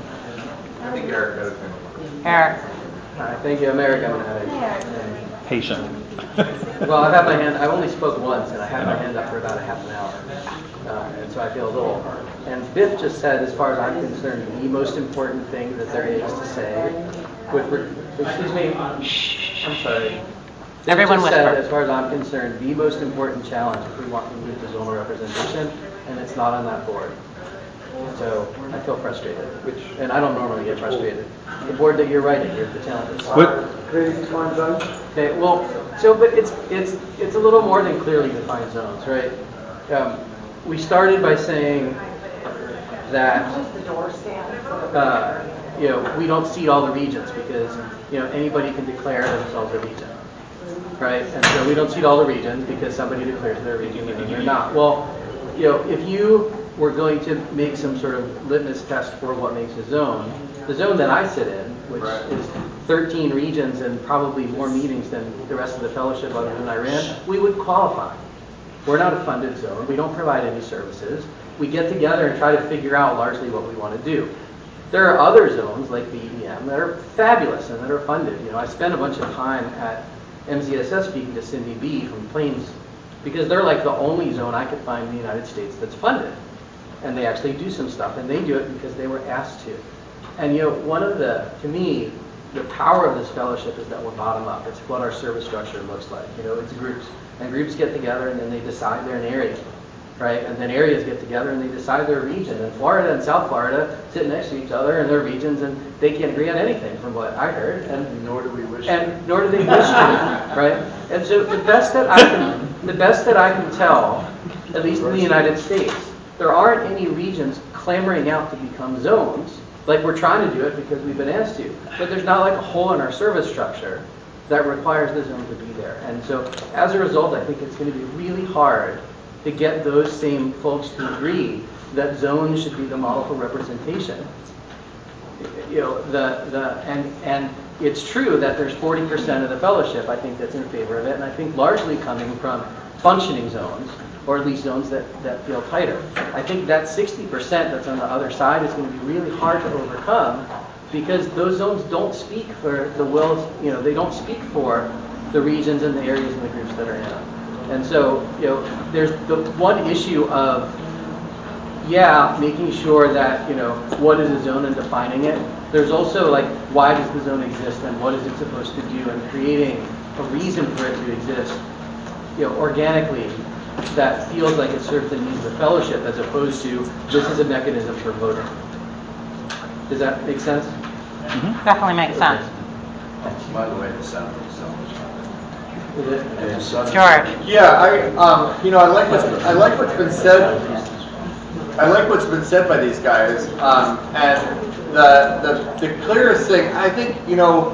I think Eric got it. Eric. Hi, thank you. I'm Eric. I'm an addict. Patient. Well, I've had my hand, I only spoke once, and I had my hand up for about a half an hour. Uh, and so I feel a little, and Biff just said, as far as I'm concerned, the most important thing that there is to say, with, excuse me, I'm sorry. Biff Everyone just whisper. said, as far as I'm concerned, the most important challenge if we want to move to zonal representation, and it's not on that board. So I feel frustrated, which, and I don't normally get frustrated. The board that you're writing, you're the talented. Clearly defined zones? Okay, well, so, but it's, it's, it's a little more than clearly defined zones, right? Um, we started by saying that, uh, you know, we don't seed all the regions because, you know, anybody can declare themselves a region, right? And so we don't seed all the regions because somebody declares their region and they're not. Well, you know, if you were going to make some sort of litmus test for what makes a zone, the zone that I sit in, which right. is thirteen regions and probably more meetings than the rest of the fellowship other than I ran, we would qualify. We're not a funded zone. We don't provide any services. We get together and try to figure out largely what we want to do. There are other zones like the E D M that are fabulous and that are funded. You know, I spent a bunch of time at M Z S S speaking to Cindy B from Plains because they're like the only zone I could find in the United States that's funded. And they actually do some stuff, and they do it because they were asked to. And you know, one of the, to me, the power of this fellowship is that we're bottom up. It's what our service structure looks like. You know, it's groups. And groups get together and then they decide they're an area, right? And then areas get together and they decide their region. And Florida and South Florida sit next to each other in their regions and they can't agree on anything from what I heard. And nor do we wish and to. nor do they wish to, right? And so the best that I can, the best that I can tell, at least in the United States, there aren't any regions clamoring out to become zones, like we're trying to do it because we've been asked to. But there's not like a hole in our service structure that requires the zone to be there. And so as a result, I think it's going to be really hard to get those same folks to agree that zones should be the model for representation. You know, the the and and it's true that there's forty percent of the fellowship, I think, that's in favor of it, and I think largely coming from functioning zones, or at least zones that, that feel tighter. I think that sixty percent that's on the other side is going to be really hard to overcome because those zones don't speak for the wills, you know, they don't speak for the regions and the areas and the groups that are in them. And so, you know, there's the one issue of, yeah, making sure that, you know, what is a zone and defining it. There's also like, why does the zone exist and what is it supposed to do, and creating a reason for it to exist, you know, organically, that feels like it serves the needs of the fellowship, as opposed to this is a mechanism for voting. Does that make sense? Mm-hmm. Definitely makes sense. By the way, the sound is so much George. Yeah, I, um, you know, I like what's, I like what's been said. I like what's been said by these guys. Um, and the, the the clearest thing, I think, you know,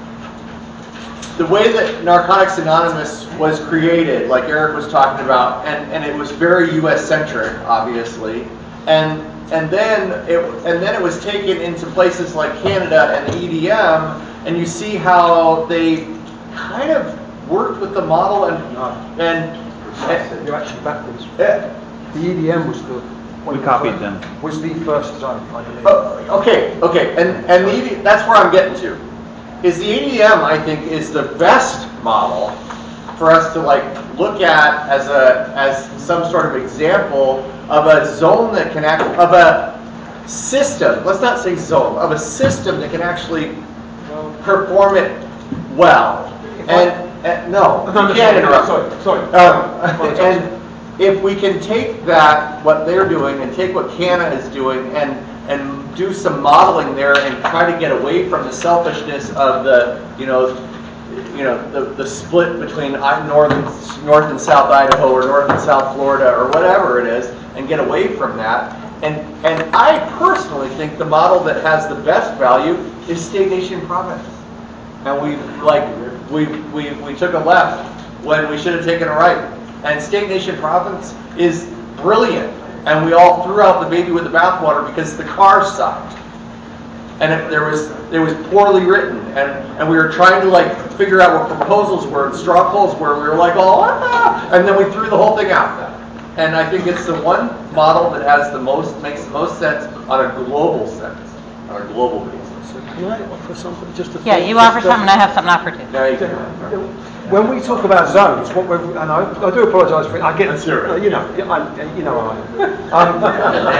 the way that Narcotics Anonymous was created, like Eric was talking about, and, and it was very U S centric, obviously, and and then it and then it was taken into places like Canada and the E D M, and you see how they kind of worked with the model and and, and you're actually backwards. Uh, the E D M was the we copied them. Was the first zone, I believe. Uh, okay, okay, and and the E D, that's where I'm getting to. Is the E D M, I think, is the best model for us to like look at as a as some sort of example of a zone that can act, of a system. Let's not say zone, of a system that can actually perform it well. And, and no, you can't interrupt. Sorry, sorry. Um, and if we can take that, what they're doing, and take what Canada is doing, and and do some modeling there, and try to get away from the selfishness of the, you know, you know, the, the split between north and north and south Idaho, or north and south Florida, or whatever it is, and get away from that. And and I personally think the model that has the best value is state, nation, province. And we like we we we took a left when we should have taken a right. And state, nation, province is brilliant. And we all threw out the baby with the bathwater because the car sucked. And it, there was it was poorly written, and, and we were trying to like figure out what proposals were and straw polls were. We were like, oh, ah, and then we threw the whole thing out. And I think it's the one model that has the most makes the most sense on a global sense, on a global basis. Can I offer something? Just to yeah, you offer something, I have something to offer too. There you go. When we talk about zones, what we're, and I, I do apologise for it. I get, uh, you know, I, you know, I am.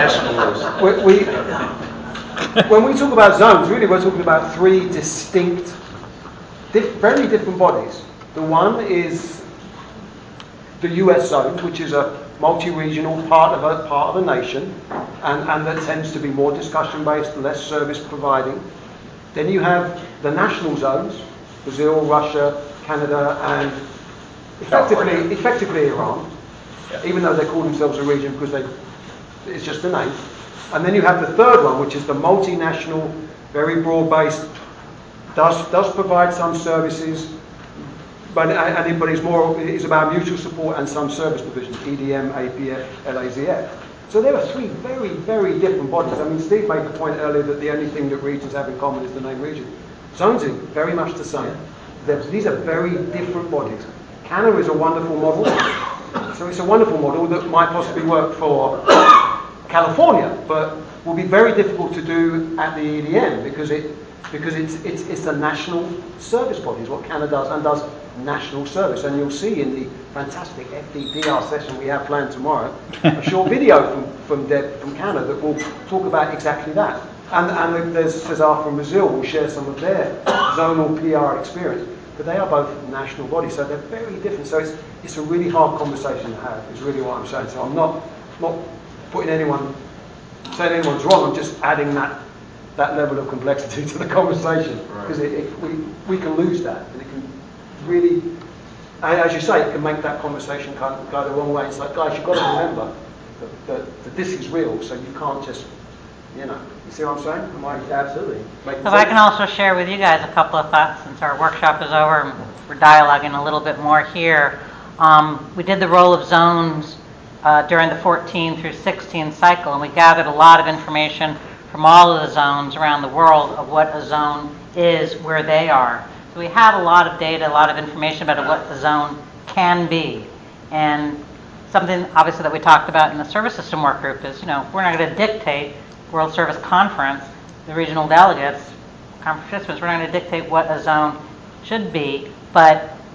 Um, we, we, when we talk about zones, really, we're talking about three distinct, diff, very different bodies. The one is the U S zone, which is a multi-regional part of a part of a nation, and, and that tends to be more discussion-based, less service-providing. Then you have the national zones: Brazil, Russia, Canada, and effectively, effectively Iran, yeah. Even though they call themselves a region because they, it's just a name. And then you have the third one, which is the multinational, very broad-based, does does provide some services, but and it, but it's more it's about mutual support and some service provisions: E D M, A P F, L A Z F. So there are three very, very different bodies. I mean, Steve made the point earlier that the only thing that regions have in common is the name region. Zones are very much the same. They're, these are very different bodies. Canada is a wonderful model. So it's a wonderful model that might possibly work for California, but will be very difficult to do at the E D M because it because it's it's it's a national service body is what Canada does, and does national service. And you'll see in the fantastic F D P R session we have planned tomorrow a short video from from Deb from Canada that will talk about exactly that. And and there's Cesar from Brazil will share some of their zonal P R experience. But they are both national bodies, so they're very different. So it's it's a really hard conversation to have, is really what I'm saying. So I'm not not putting anyone, saying anyone's wrong, I'm just adding that that level of complexity to the conversation. Because right. it, it, we, we can lose that, and it can really, as you say, it can make that conversation go, go the wrong way. It's like, guys, you've got to remember that, that, that this is real, so you can't just, you know, you see what I'm saying? Am I absolutely? So I can also share with you guys a couple of thoughts since our workshop is over and we're dialoguing a little bit more here. Um, we did the role of zones uh, during the fourteen through sixteen cycle, and we gathered a lot of information from all of the zones around the world of what a zone is, where they are. So we have a lot of data, a lot of information about what the zone can be. And something obviously that we talked about in the service system work group is, you know, we're not going to dictate World Service Conference, the regional delegates, conference participants, we're not going to dictate what a zone should be, but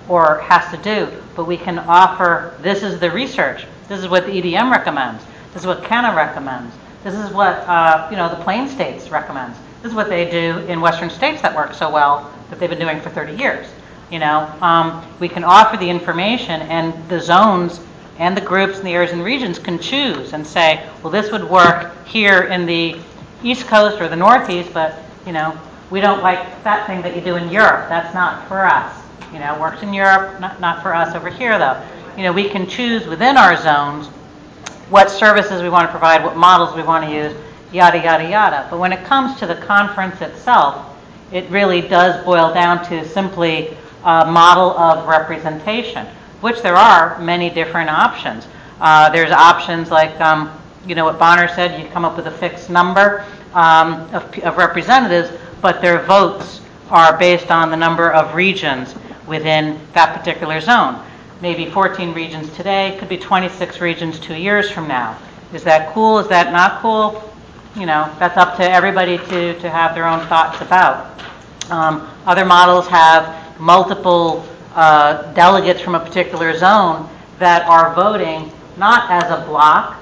or has to do, but we can offer, this is the research, this is what the E D M recommends, this is what Kenna recommends, this is what uh, you know the Plain States recommends, this is what they do in Western states that work so well that they've been doing for thirty years. You know, um, we can offer the information, and the zones and the groups and the areas and regions can choose and say, well, this would work here in the East Coast or the Northeast, but, you know, we don't like that thing that you do in Europe. That's not for us. You know, it works in Europe, not, not for us over here, though. You know, we can choose within our zones what services we want to provide, what models we want to use, yada, yada, yada. But when it comes to the conference itself, it really does boil down to simply a model of representation, which there are many different options. Uh, there's options like, um, you know, what Bonner said, you come up with a fixed number um, of, of representatives, but their votes are based on the number of regions within that particular zone. Maybe fourteen regions today, could be twenty-six regions two years from now. Is that cool? Is that not cool? You know, that's up to everybody to, to have their own thoughts about. Um, other models have multiple uh, delegates from a particular zone that are voting not as a block,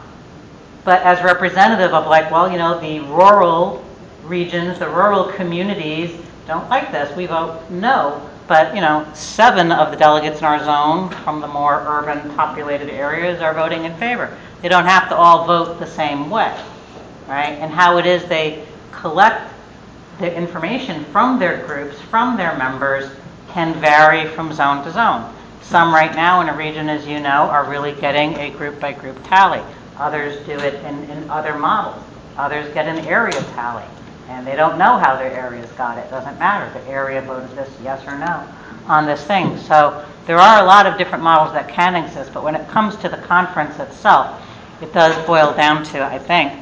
but as representative of, like, well, you know, the rural regions, the rural communities don't like this. We vote no. But, you know, seven of the delegates in our zone from the more urban populated areas are voting in favor. They don't have to all vote the same way, right? And how it is they collect the information from their groups, from their members, can vary from zone to zone. Some right now in a region, as you know, are really getting a group-by-group tally. Others do it in, in other models. Others get an area tally, and they don't know how their areas got it. It doesn't matter. The area voted this yes or no on this thing. So there are a lot of different models that can exist, but when it comes to the conference itself, it does boil down to, I think,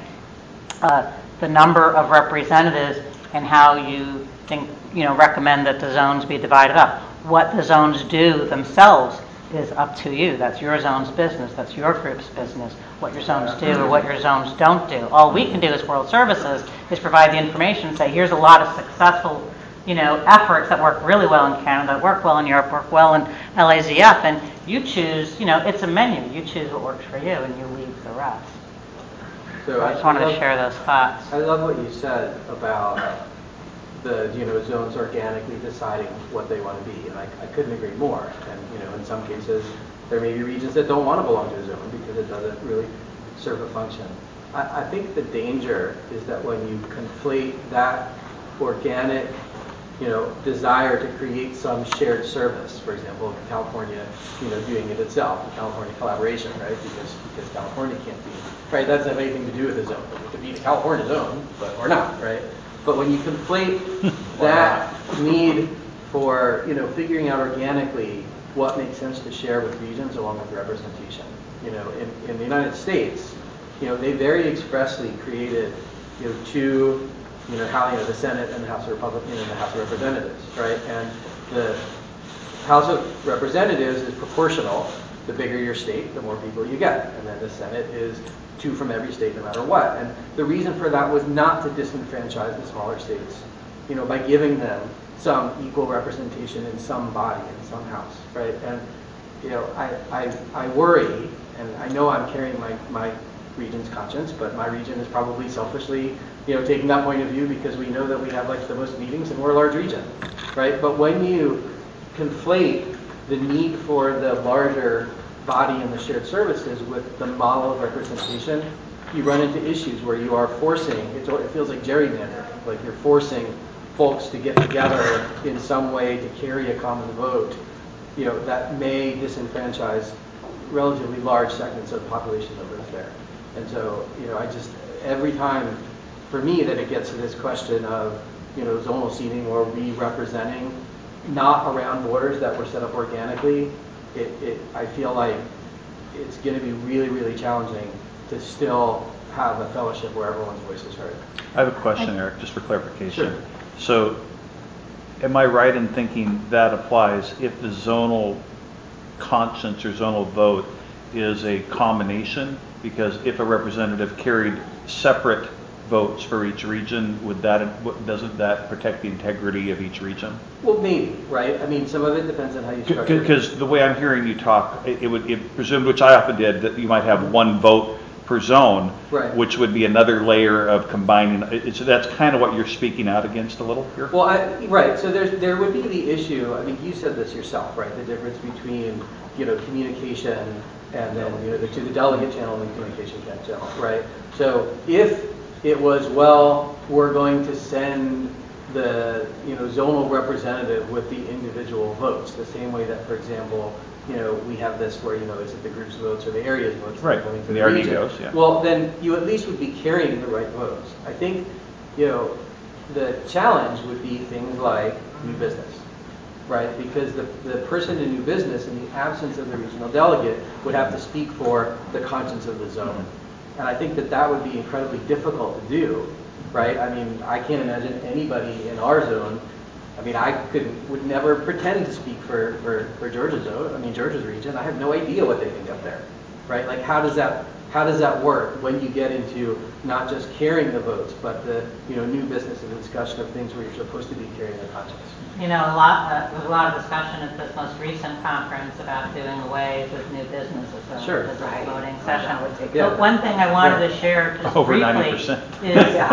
uh, the number of representatives and how you think, you know, recommend that the zones be divided up. What the zones do themselves is up to you. That's your zone's business. That's your group's business. What your zones do or what your zones don't do. All we can do as World Services is provide the information and say, here's a lot of successful, you know, efforts that work really well in Canada, work well in Europe, work well in L A Z F, and you choose, you know, it's a menu. You choose what works for you and you leave the rest. So I just wanted love, to share those thoughts. I love what you said about the, you know, zones organically deciding what they want to be, and I, I couldn't agree more. And, you know, in some cases, there may be regions that don't want to belong to a zone because it doesn't really serve a function. I, I think the danger is that when you conflate that organic, you know, desire to create some shared service, for example, California, you know, doing it itself, the California collaboration, right? Because because California can't be, right? That doesn't have anything to do with the zone. It could be the California zone, but or not, right? But when you conflate that need for, you know, figuring out organically what makes sense to share with regions along with representation, you know, in, in the United States, you know, they very expressly created, you know, two, you know, how, you know, the Senate and the House of Republicans and the House of Representatives, right? And the House of Representatives is proportional. The bigger your state, the more people you get. And then the Senate is two from every state no matter what. And the reason for that was not to disenfranchise the smaller states, you know, by giving them some equal representation in some body, in some house, right? And, you know, I, I, I worry, and I know I'm carrying my, my region's conscience, but my region is probably selfishly, you know, taking that point of view because we know that we have like the most meetings and we're a large region, right? But when you conflate the need for the larger body and the shared services with the model of representation, you run into issues where you are forcing, it feels like gerrymandering, like you're forcing folks to get together in some way to carry a common vote, you know, that may disenfranchise relatively large segments of the population that lives there. And so, you know, I just, every time, for me, that it gets to this question of, you know, zonal seating or re-representing, not around borders that were set up organically, it, it I feel like it's going to be really, really challenging to still have a fellowship where everyone's voice is heard. I have a question, Eric, just for clarification. Sure. So, am I right in thinking that applies if the zonal conscience or zonal vote is a combination? Because if a representative carried separate votes for each region, would that, doesn't that protect the integrity of each region? Well, maybe, right? I mean, some of it depends on how you structure it. Because the way I'm hearing you talk, it it would, it presumed, which I often did, that you might have one vote per zone, Right. which would be another layer of combining. it- So that's kind of what you're speaking out against a little here? Well, I, right, so there's, there would be the issue, I mean, you said this yourself, right? The difference between, you know, communication and then, you know, the, to the delegate channel and the communication channel, right? So if it was, well, we're going to send the, you know, zonal representative with the individual votes, the same way that, for example, you know, we have this where, you know, is it the group's votes or the area's votes? Right, going to the the R D region? goes, yeah. Well, then you at least would be carrying the right votes. I think, you know, the challenge would be things like new business, right? Because the, the person in new business, in the absence of the regional delegate, would have to speak for the conscience of the zone. And I think that that would be incredibly difficult to do, right? I mean, I can't imagine anybody in our zone, I mean, I couldn't, would never pretend to speak for, for, for Georgia's zone, I mean, Georgia's region. I have no idea what they think up there, right? Like, how does that, how does that work when you get into not just carrying the votes, but the, you know, new business and the discussion of things where you're supposed to be carrying the conscience? You know, a lot, uh, there was a lot of discussion at this most recent conference about doing away with new businesses as a Sure. as a Right. voting session. Yeah. But one thing I wanted Yeah. to share just Over briefly ninety is, percent. you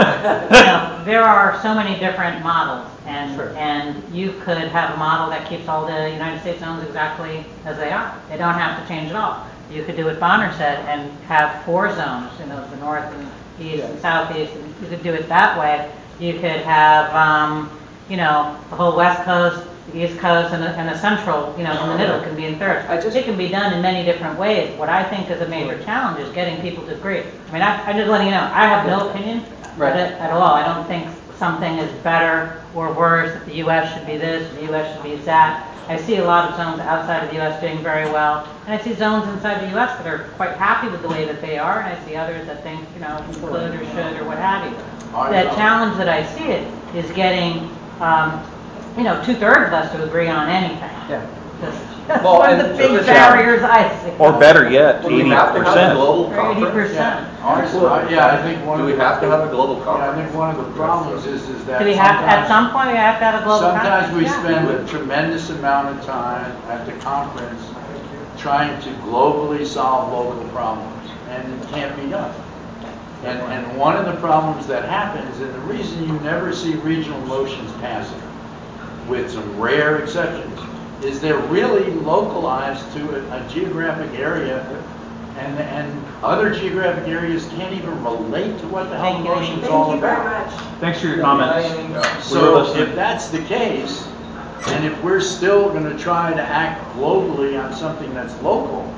know, there are so many different models, and Sure. and you could have a model that keeps all the United States zones exactly as they are. They don't have to change at all. You could do what Bonner said and have four zones, you know, the north and east and southeast, and you could do it that way. You could have, um, you know, the whole west coast, the east coast, and the, and the central, you know, in the middle can be in thirds. I just- It can be done in many different ways. What I think is a major challenge is getting people to agree. I mean, I, I'm just letting you know, I have no opinion Right. at, it at all. I don't think something is better or worse, that the U S should be this, the U S should be that. I see a lot of zones outside of the U S doing very well, and I see zones inside the U S that are quite happy with the way that they are, and I see others that think, you know, you could or should or what have you. The challenge that I see it is getting, um, you know, two-thirds of us to agree on anything. Yeah. That's Well, one of and the big the barriers I see. Or better yet, Do we eighty have to have a percent. global Or eighty conference? percent. Ours, uh, yeah, I think one Do of we the- have to have a global Yeah, I conference? think one of the problems is, is that Do we have, at sometimes- some point, we have to have a global conference? Sometimes we Yeah. spend a tremendous amount of time at the conference trying to globally solve local problems, and it can't be done. And, and one of the problems that happens, and the reason you never see regional motions passing, with some rare exceptions, is they're really localized to a, a geographic area, and, and other geographic areas can't even relate to what the hell the motion's all about. Thanks for your comments. We were So listening. if that's the case, and if we're still going to try to act globally on something that's local,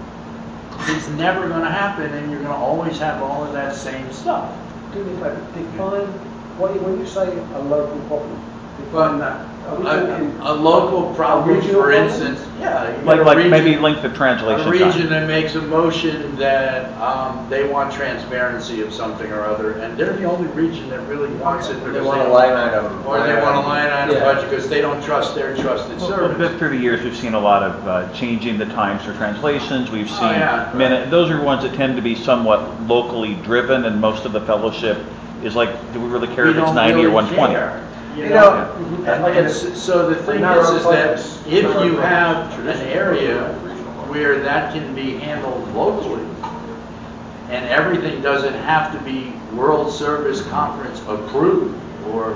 it's never going to happen, and you're going to always have all of that same stuff. Do me a favour, define, what, when you say a local problem, define that. Are we A, talking a local problem, regional for problem? instance, yeah. you Like, got a like region- maybe link the translation A region time. that makes a motion that um, they want transparency of something or other, and they're the only region that really wants it. Or they because want a line item. Or they want a line item Yeah. budget because they don't trust their trusted Well, service. but through the years, we've seen a lot of uh, changing the times for translations. We've seen Oh, yeah. minute. Those are ones that tend to be somewhat locally driven, and most of the fellowship is like, do we really care We if it's don't ninety or really one twenty? care, You You know, know, and, and s- so the thing narrow is, is that focus. if Narrow you focus. have an area where that can be handled locally, and everything doesn't have to be World Service Conference approved or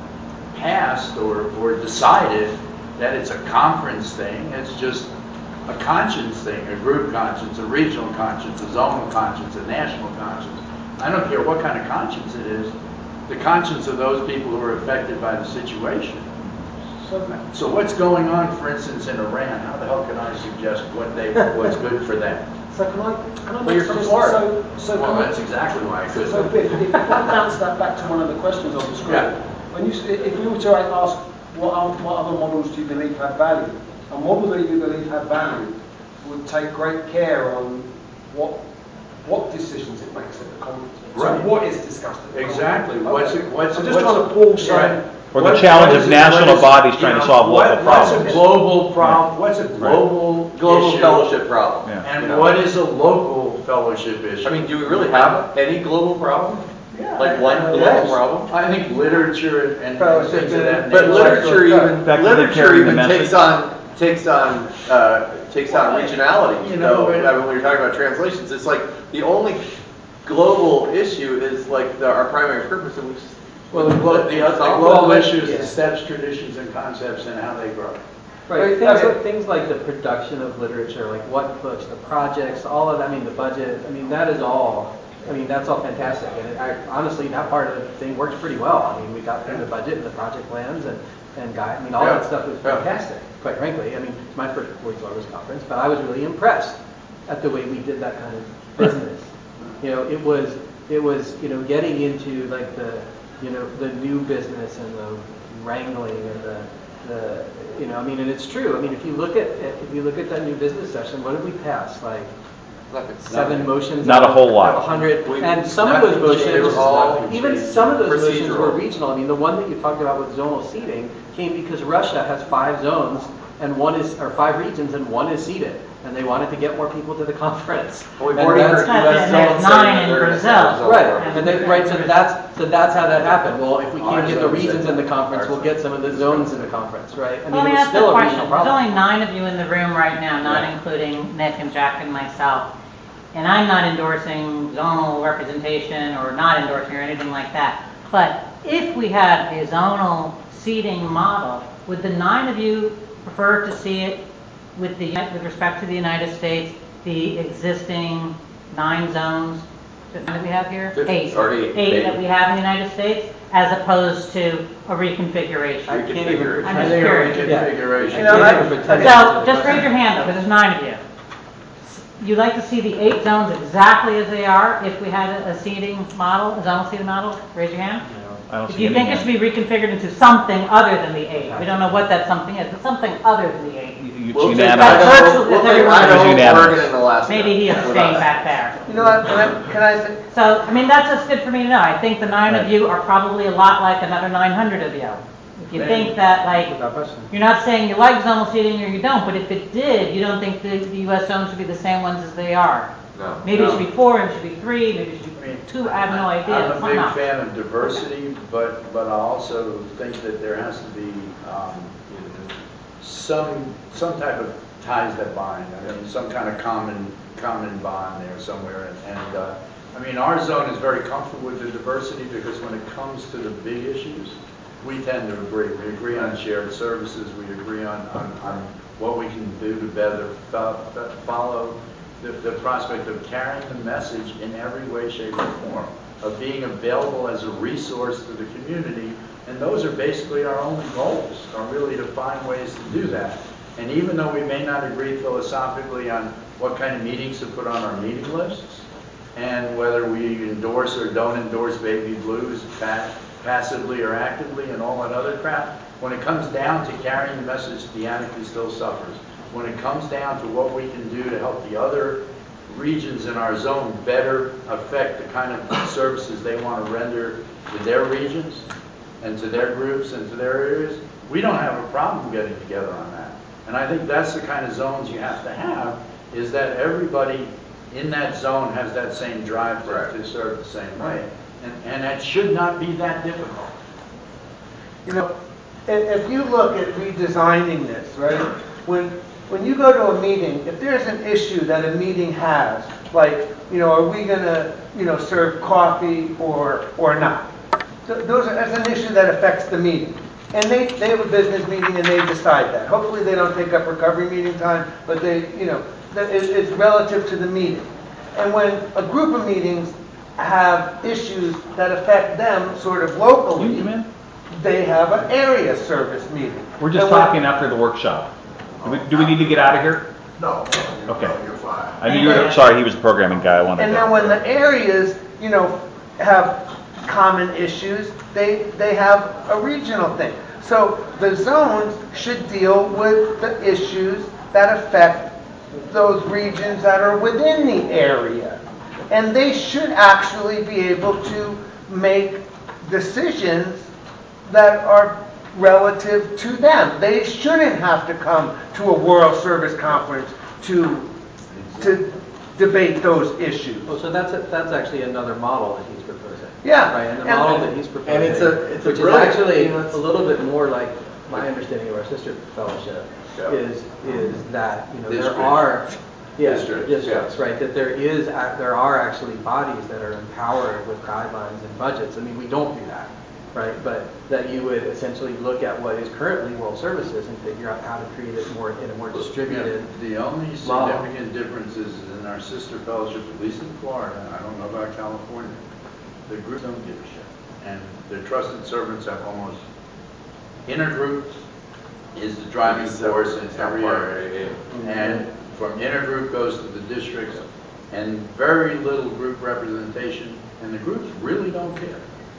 passed or, or decided, that it's a conference thing, it's just a conscience thing, a group conscience, a regional conscience, a zonal conscience, a national conscience. I don't care what kind of conscience it is, the conscience of those people who are affected by the situation. So what's going on, for instance, in Iran? How the hell can I suggest what they, what's good for them? So can I, can I Well, make you're from some- Florida. So, so Well, can I- that's exactly why I So, couldn't. so Biff, if I bounce that back to one of the questions on the screen, Yeah. when you, s- if we were to ask what, oth- what other models do you believe have value, a model that you believe have value would take great care on what what decisions it makes at the conference. Right. So what is discussed at the Exactly. conference. What's it, what's I'm it, just what's trying to pull some. Right. Or the What- challenge what of is it- national what is- bodies you trying to know, solve what- local What's problems. a global problem, what's a global Global issue? fellowship problem. Yeah. And you know? what is a local fellowship issue? I mean, do we really have any global problem? Like one global problem? I think literature and and things of that But nature. literature even, Effectively literature carrying the even message. takes on, takes on, uh, takes on regionality. You know, So, but- I mean, when you're talking about translations, it's like the only global issue is like the, our primary purpose, and we just. Well, the glo- the other Solve global it. issue is Yeah. the steps, traditions, and concepts and how they grow. Right, Right, things, okay. like, things like the production of literature, like what books, the projects, all of that, I mean, the budget, I mean, that is all, I mean, that's all fantastic. And it, I, honestly, that part of the thing worked pretty well. I mean, we got through the budget and the project plans and, and guide, I mean, all Yeah. that stuff was Yeah. fantastic, quite frankly. I mean, it's my first Boys Lovers conference, but I was really impressed at the way we did that kind of business. You know, it was, it was, you know, getting into like the, you know, the new business and the wrangling and the, the, you know, I mean, and it's true. I mean, if you look at, if you look at that new business session, what did we pass? Like seven motions? Not a whole lot. A hundred, We- and some of those nothing motions, changed, nothing even changed. some of those motions were Procedural. regional. I mean, the one that you talked about with zonal seating came because Russia has five zones and one is, or five regions and one is seated. And they wanted to get more people to the conference. Well, we've And already that's- heard U S And there's zones saying nine that in they're gonna Brazil. have zone Right, representation. and then, right, so that's, so that's how that happened. Well, if we Our can't get the zone regions said in the that. conference, Our we'll zone. get some of the zones in the conference, right? I Well, let mean, me it was ask you still a a question. regional There's only problem. nine of you in the room right now, not Yeah. including Nick and Jack and myself. And I'm not endorsing zonal representation or not endorsing or anything like that. But if we had a zonal seating model, would the nine of you prefer to see it with the, with respect to the United States, the existing nine zones that we have here? Fifty, Eight. or eight, Eight eight. that we have in the United States, as opposed to a reconfiguration? I can't even Reconfiguration. I'm pretend. just I think a curious. reconfiguration. I You know, can't I- even pretend to So, answer the just question. raise your hand though, because there's nine of you. You like to see the eight zones exactly as they are if we had a a seating model, a zonal seating model? Raise your hand. I don't If see you any think it hand. should be reconfigured into something other than the eight, we don't know what that something is, but something other than the eight. You- We'll It's take unanimous. That's Idaho, virtually- we'll that's take everyone. Idaho, It's unanimous. Oregon, and Alaska. Maybe he with abstained us. back there. You know what, can I, can I say, So, I mean, that's just good for me to know. I think the nine of Right. you are probably a lot like another nine hundred of you. If you think that, like, Without question. you're not saying you like zonal seating or you don't, but if it did, you don't think the, the U S zones should be the same ones as they are. No. Maybe it No. should be four, maybe it should be three, maybe it should be two, I have no idea. I'm a Why big not? fan of diversity, but, but I also think that there has to be um, some, some type of ties that bind. I mean, some kind of common, common bond there somewhere. And, and uh, I mean, our zone is very comfortable with the diversity because when it comes to the big issues, we tend to agree. We agree on shared services. We agree on, on, on what we can do to better fo- fo- follow the, the prospect of carrying the message in every way, shape, or form, of being available as a resource to the community. And those are basically our only goals, are really to find ways to do that. And even though we may not agree philosophically on what kind of meetings to put on our meeting lists, and whether we endorse or don't endorse baby blues pa- passively or actively and all that other crap, when it comes down to carrying the message, Deanna still suffers. When it comes down to what we can do to help the other regions in our zone better affect the kind of services they want to render to their regions and to their groups and to their areas, we don't have a problem getting together on that. And I think that's the kind of zones you have to have, is that everybody in that zone has that same drive to, Right. to serve the same way. And, and that should not be that difficult. You know, if, if you look at redesigning this, right, when, when you go to a meeting, if there's an issue that a meeting has, like, you know, are we gonna, you know, serve coffee or, or not? Th- Those are, that's an issue that affects the meeting. And they, they have a business meeting and they decide that. Hopefully they don't take up recovery meeting time, but they, you know, that it, it's relative to the meeting. And when a group of meetings have issues that affect them sort of locally, You come in? they have an area service meeting. We're just And when- talking after the workshop. Do we, do we need to get out of here? No. Okay. You're fine. I knew you were, sorry, he was the programming guy, I wanted And to. then when the areas, you know, have common issues, they, they have a regional thing. So the zones should deal with the issues that affect those regions that are within the area. And they should actually be able to make decisions that are relative to them. They shouldn't have to come to a World Service Conference to, to debate those issues. Oh, so that's, a- that's actually another model that he's proposing. Yeah. Right, and the And- model that he's proposing. and it's a- it's a which is brilliant- actually you know, it's- a little bit more like my understanding of our sister fellowship Yeah. is, is that, you know, there Districts. are, yeah, Districts, districts, yeah. right, that there is, ac- there are actually bodies that are empowered with guidelines and budgets. I mean, we don't do that, right? But that you would essentially look at what is currently World Services and figure out how to create it more in a more distributed. The only model. significant difference is in our sister fellowship, at least in Florida, I don't know about California, the groups don't give a shit. And the trusted servants have almost, intergroup is the driving force in every area. And from intergroup goes to the districts, and very little group representation, and the groups really don't care.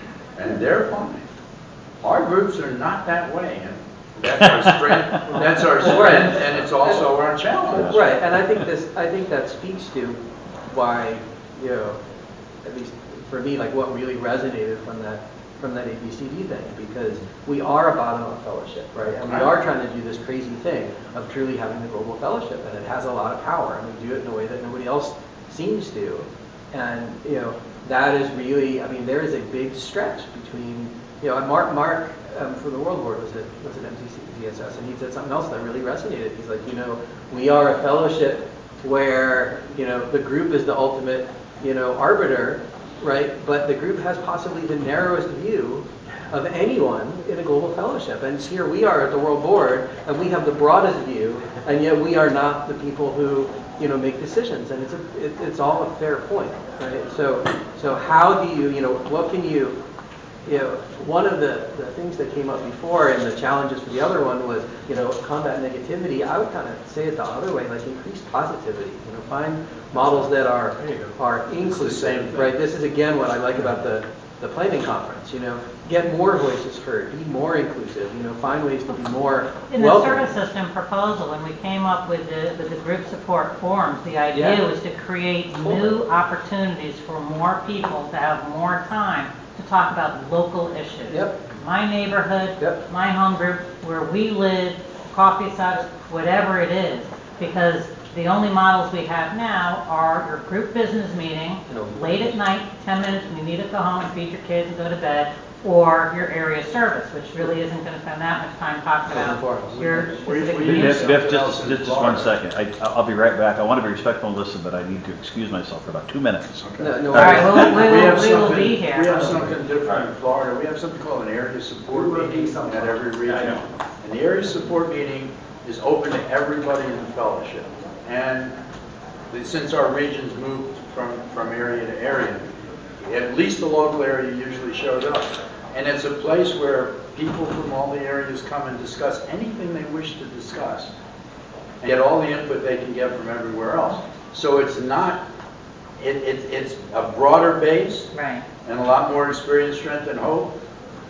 And they're fine. Our groups are not that way, and that's our strength, that's our strength, and it's also our challenge. Right, and I think this, I think that speaks to why, you know, at least for me, like what really resonated from that, from that A B C D thing, because we are a bottom-up fellowship, right? And we are trying to do this crazy thing of truly having the global fellowship, and it has a lot of power, and we do it in a way that nobody else seems to. And, you know, that is really, I mean, there is a big stretch between, you know, and Mark, Mark um, from the World Board was at, was at M T C S S, and he said something else that really resonated. He's like, you know, we are a fellowship where, you know, the group is the ultimate, you know, arbiter, right? But the group has possibly the narrowest view of anyone in a global fellowship. And here we are at the World Board, and we have the broadest view, and yet we are not the people who, you know, make decisions. And it's a, it, it's all a fair point, right? So, so how do you, you know, what can you, you know, one of the, the things that came up before and the challenges for the other one was, you know, combat negativity. I would kind of say it the other way, like increase positivity. You know, find models that are are inclusive, right? This is again what I like about the the planning conference. You know, get more voices heard, be more inclusive. You know, find ways to be more In the welcoming. service system proposal, when we came up with the, with the group support forums, the idea Yeah. was to create new opportunities for more people to have more time to talk about local issues. Yep. My neighborhood, Yep. my home group, where we live, coffee shops, whatever it is. Because the only models we have now are your group business meeting, late at night, ten minutes, when you need to go home and feed your kids and go to bed, or your area service, which really isn't going to spend that much time talking about your specific Biff, needs. Biff, just, just just one second. I, I'll be right back. I want to be respectful and listen, but I need to excuse myself for about two minutes. No, no, All right, we'll, we We will, have we will something, be we here. have something different in Florida. We have something called an area support meeting at every region. And the area support meeting is open to everybody in the fellowship. And since our regions moved from, from area to area, at least the local area usually shows up. And it's a place where people from all the areas come and discuss anything they wish to discuss and get all the input they can get from everywhere else. So it's not, it, it, it's a broader base Right. and a lot more experience, strength, and hope.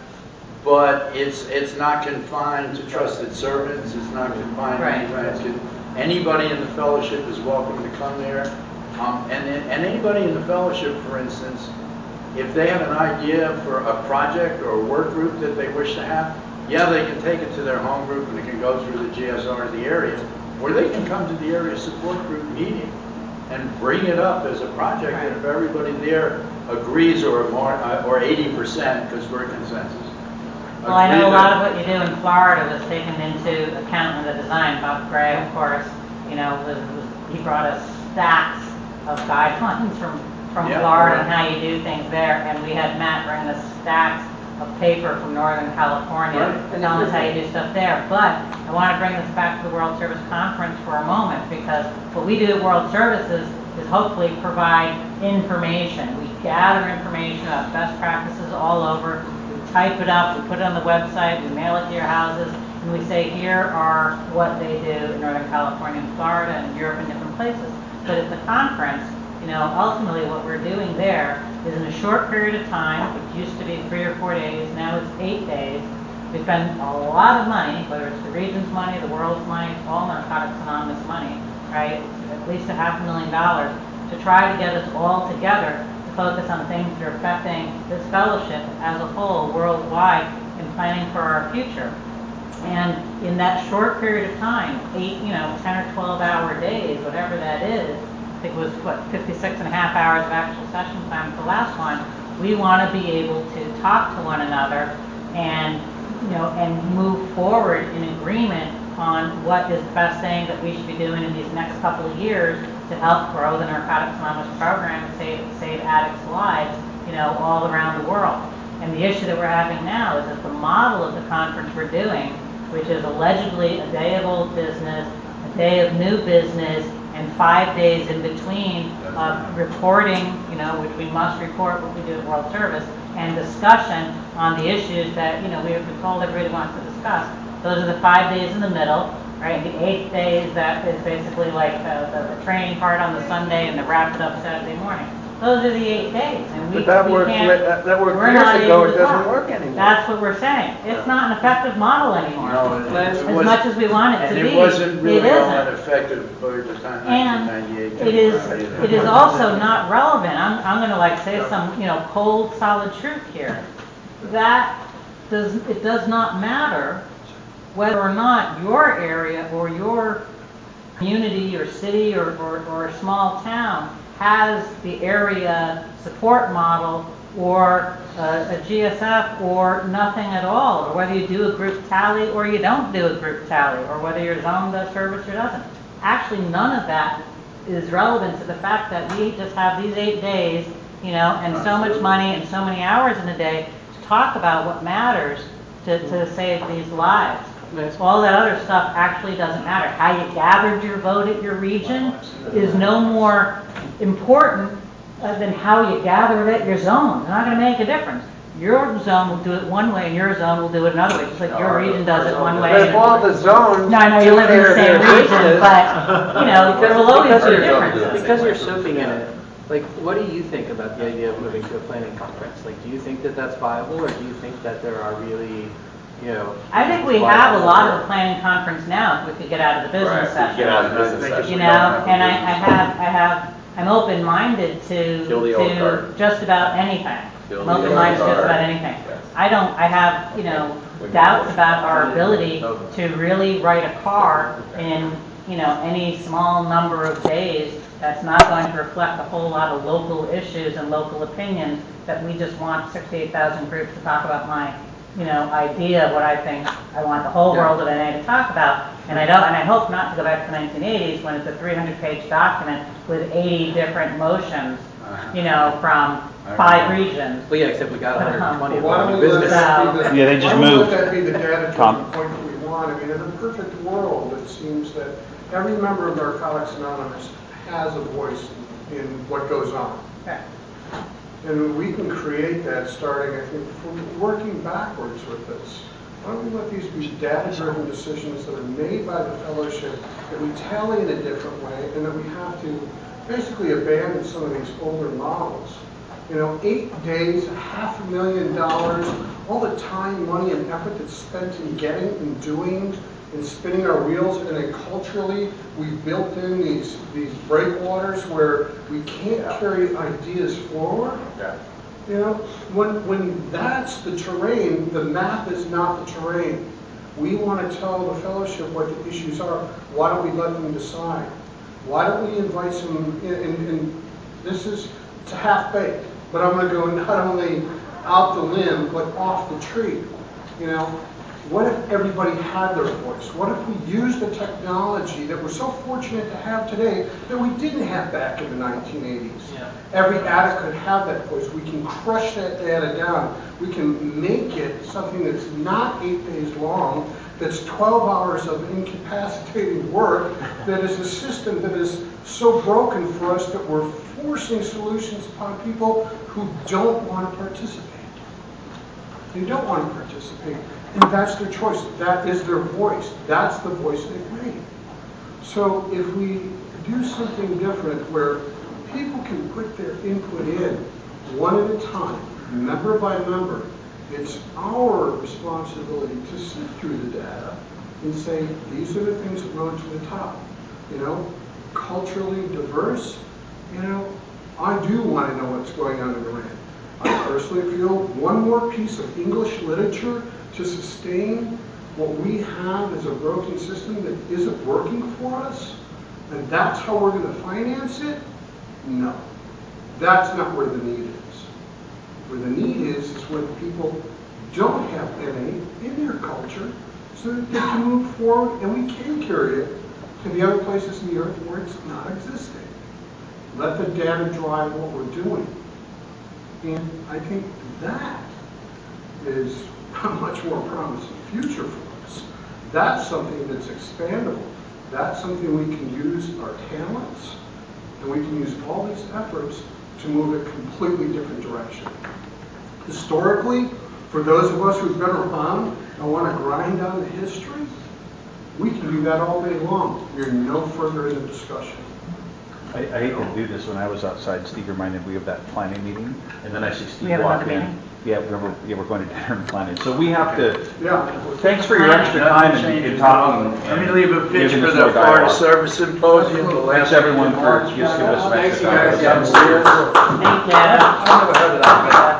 But it's it's not confined to trusted servants. It's not confined Right. to anything. Anybody in the fellowship is welcome to come there. Um, and, and anybody in the fellowship, for instance, if they have an idea for a project or a work group that they wish to have, yeah, they can take it to their home group and it can go through the G S R of the area, or they can come to the area support group meeting and bring it up as a project. And if everybody there agrees, or more, uh, or eighty percent, because we're consensus. Well, I know a agree lot that- of what you do in Florida was taken into account in the design. Bob Gray, of course, you know, was, was, he brought us stacks of guidelines from, from Yeah. Florida and how you do things there. And we had Matt bring us stacks of paper from Northern California Right. telling us how you do stuff there. But I want to bring this back to the World Service Conference for a moment, because what we do at World Services is hopefully provide information. We gather information about best practices all over. Type it up, we put it on the website, we mail it to your houses, and we say, here are what they do in Northern California and Florida and Europe and different places. But at the conference, you know, ultimately what we're doing there is in a short period of time, it used to be three or four days, now it's eight days. We spend a lot of money, whether it's the region's money, the world's money, it's all Narcotics Anonymous money, right? At least a half a million dollars to try to get us all together focus on things that are affecting this fellowship as a whole worldwide in planning for our future. And in that short period of time, eight, you know, ten or twelve hour days, whatever that is, I think it was, what, fifty-six and a half hours of actual session time for the last one, We want to be able to talk to one another and, you know, and move forward in agreement on what is the best thing that we should be doing in these next couple of years to help grow the Narcotics Anonymous program and save, save addicts' lives, you know, all around the world. And the issue that we're having now is that the model of the conference we're doing, which is allegedly a day of old business, a day of new business, and five days in between of reporting, you know, which we must report what we do at World Service, and discussion on the issues that, you know, we have been told everybody wants to discuss. Those are the five days in the middle, right? The eighth day is that is basically like the, the, the training part on the Sunday and the wrap it up Saturday morning. Those are the eight days, and we, But that we worked, can't. that, that worked we're years not ago, able it to doesn't talk. work anymore. That's what we're saying. It's not an effective model anymore. No, it- it as wasn't- much as we want it to and be, it wasn't really it all isn't. that effective by the time And nineteen ninety-eight. it is, it is also not relevant. I'm, I'm gonna like say some, you know, cold, solid truth here. That does, it does not matter whether or not your area or your community or city or, or, or a small town has the area support model or a, a G S F or nothing at all, or whether you do a group tally or you don't do a group tally, or whether your zone does service or doesn't. Actually, none of that is relevant to the fact that we just have these eight days, you know, and so much money and so many hours in a day to talk about what matters to, to save these lives. All that other stuff actually doesn't matter. How you gathered your vote at your region is no more important uh, than how you gather it at your zone. It's not going to make a difference. Your zone will do it one way, and your zone will do it another way. Just like your region does it one way. But if all the zones. No, I know you live in the took same care of their region, business- but, you know, there will always be a difference. Because you're soaking in it, like, what do you think about the idea of moving to a planning conference? Like, do you think that that's viable, or do you think that there are really, you know? I think we have a lot of the planning conference now, if we could get out of the Right, business we could session. get out of the business session. You We know, don't have the and I, I business have, I have, I'm open-minded to, Kill the old to cart. just about anything. Kill I'm the old open-minded to just cart. about anything. I don't, I have, you know, doubts about our ability to really write a car in, you know, any small number of days that's not going to reflect a whole lot of local issues and local opinions that we just want sixty-eight thousand groups to talk about my, you know, idea of what I think I want the whole world of N A to talk about. And I don't, and I hope not to go back to the nineteen eighties when it's a three hundred page document with eighty different motions, you know, from five regions. Well, yeah, except we got one hundred twenty Why don't of we the let business. that be the, Yeah, they just why don't we moved. let that be the data-driven Tom. point that we want? I mean, in a perfect world, it seems that every member of Narcotics Anonymous has a voice in what goes on. Okay. And we can create that starting, I think, from working backwards with this. Why don't we let these be data-driven decisions that are made by the fellowship, that we tally in a different way, and that we have to basically abandon some of these older models. You know, eight days, half a million dollars, all the time, money, and effort that's spent in getting and doing and spinning our wheels, and then culturally we've built in these these breakwaters where we can't yeah. carry ideas forward. Yeah. You know, when when that's the terrain, the map is not the terrain. We want to tell the fellowship what the issues are. Why don't we let them decide? Why don't we invite some? And, and, and this is it's half baked, but I'm going to go not only out the limb but off the tree. You know, what if everybody had their voice? What if we used the technology that we're so fortunate to have today that we didn't have back in the nineteen eighties? Yeah. Every addict could have that voice. We can crush that data down. We can make it something that's not eight days long, that's twelve hours of incapacitating work, that is a system that is so broken for us that we're forcing solutions upon people who don't want to participate. They don't want to participate. And that's their choice. That is their voice. That's the voice they've made. So if we do something different where people can put their input in one at a time, member by member, it's our responsibility to sift through the data and say, these are the things that rose to the top. You know, culturally diverse, you know, I do want to know what's going on in Iran. I personally feel one more piece of English literature to sustain what we have as a broken system that isn't working for us, and that's how we're going to finance it? No. That's not where the need is. Where the need is, is when people don't have N A in their culture, so that they can move forward and we can carry it to the other places in the earth where it's not existing. Let the data drive what we're doing. And I think that is a much more promising future for us. That's something that's expandable. That's something we can use our talents, and we can use all these efforts to move a completely different direction. Historically, for those of us who've been around and want to grind down the history, we can do that all day long. We're no further in the discussion. I, I hate to do this. When I was outside, Steve reminded me of that planning meeting, and then I see We Steve have walk another in. meeting? Yeah, we're, yeah, we're going to dinner and planning. So we have to, Yeah. thanks for your extra time and and talking. Let me leave a pitch giving for us the more Florida dialogue. Service Symposium. the last Thanks everyone week in for March. just giving us some Thanks, extra you time. guys. Yeah, I'm serious. Thank you. I've never heard of that.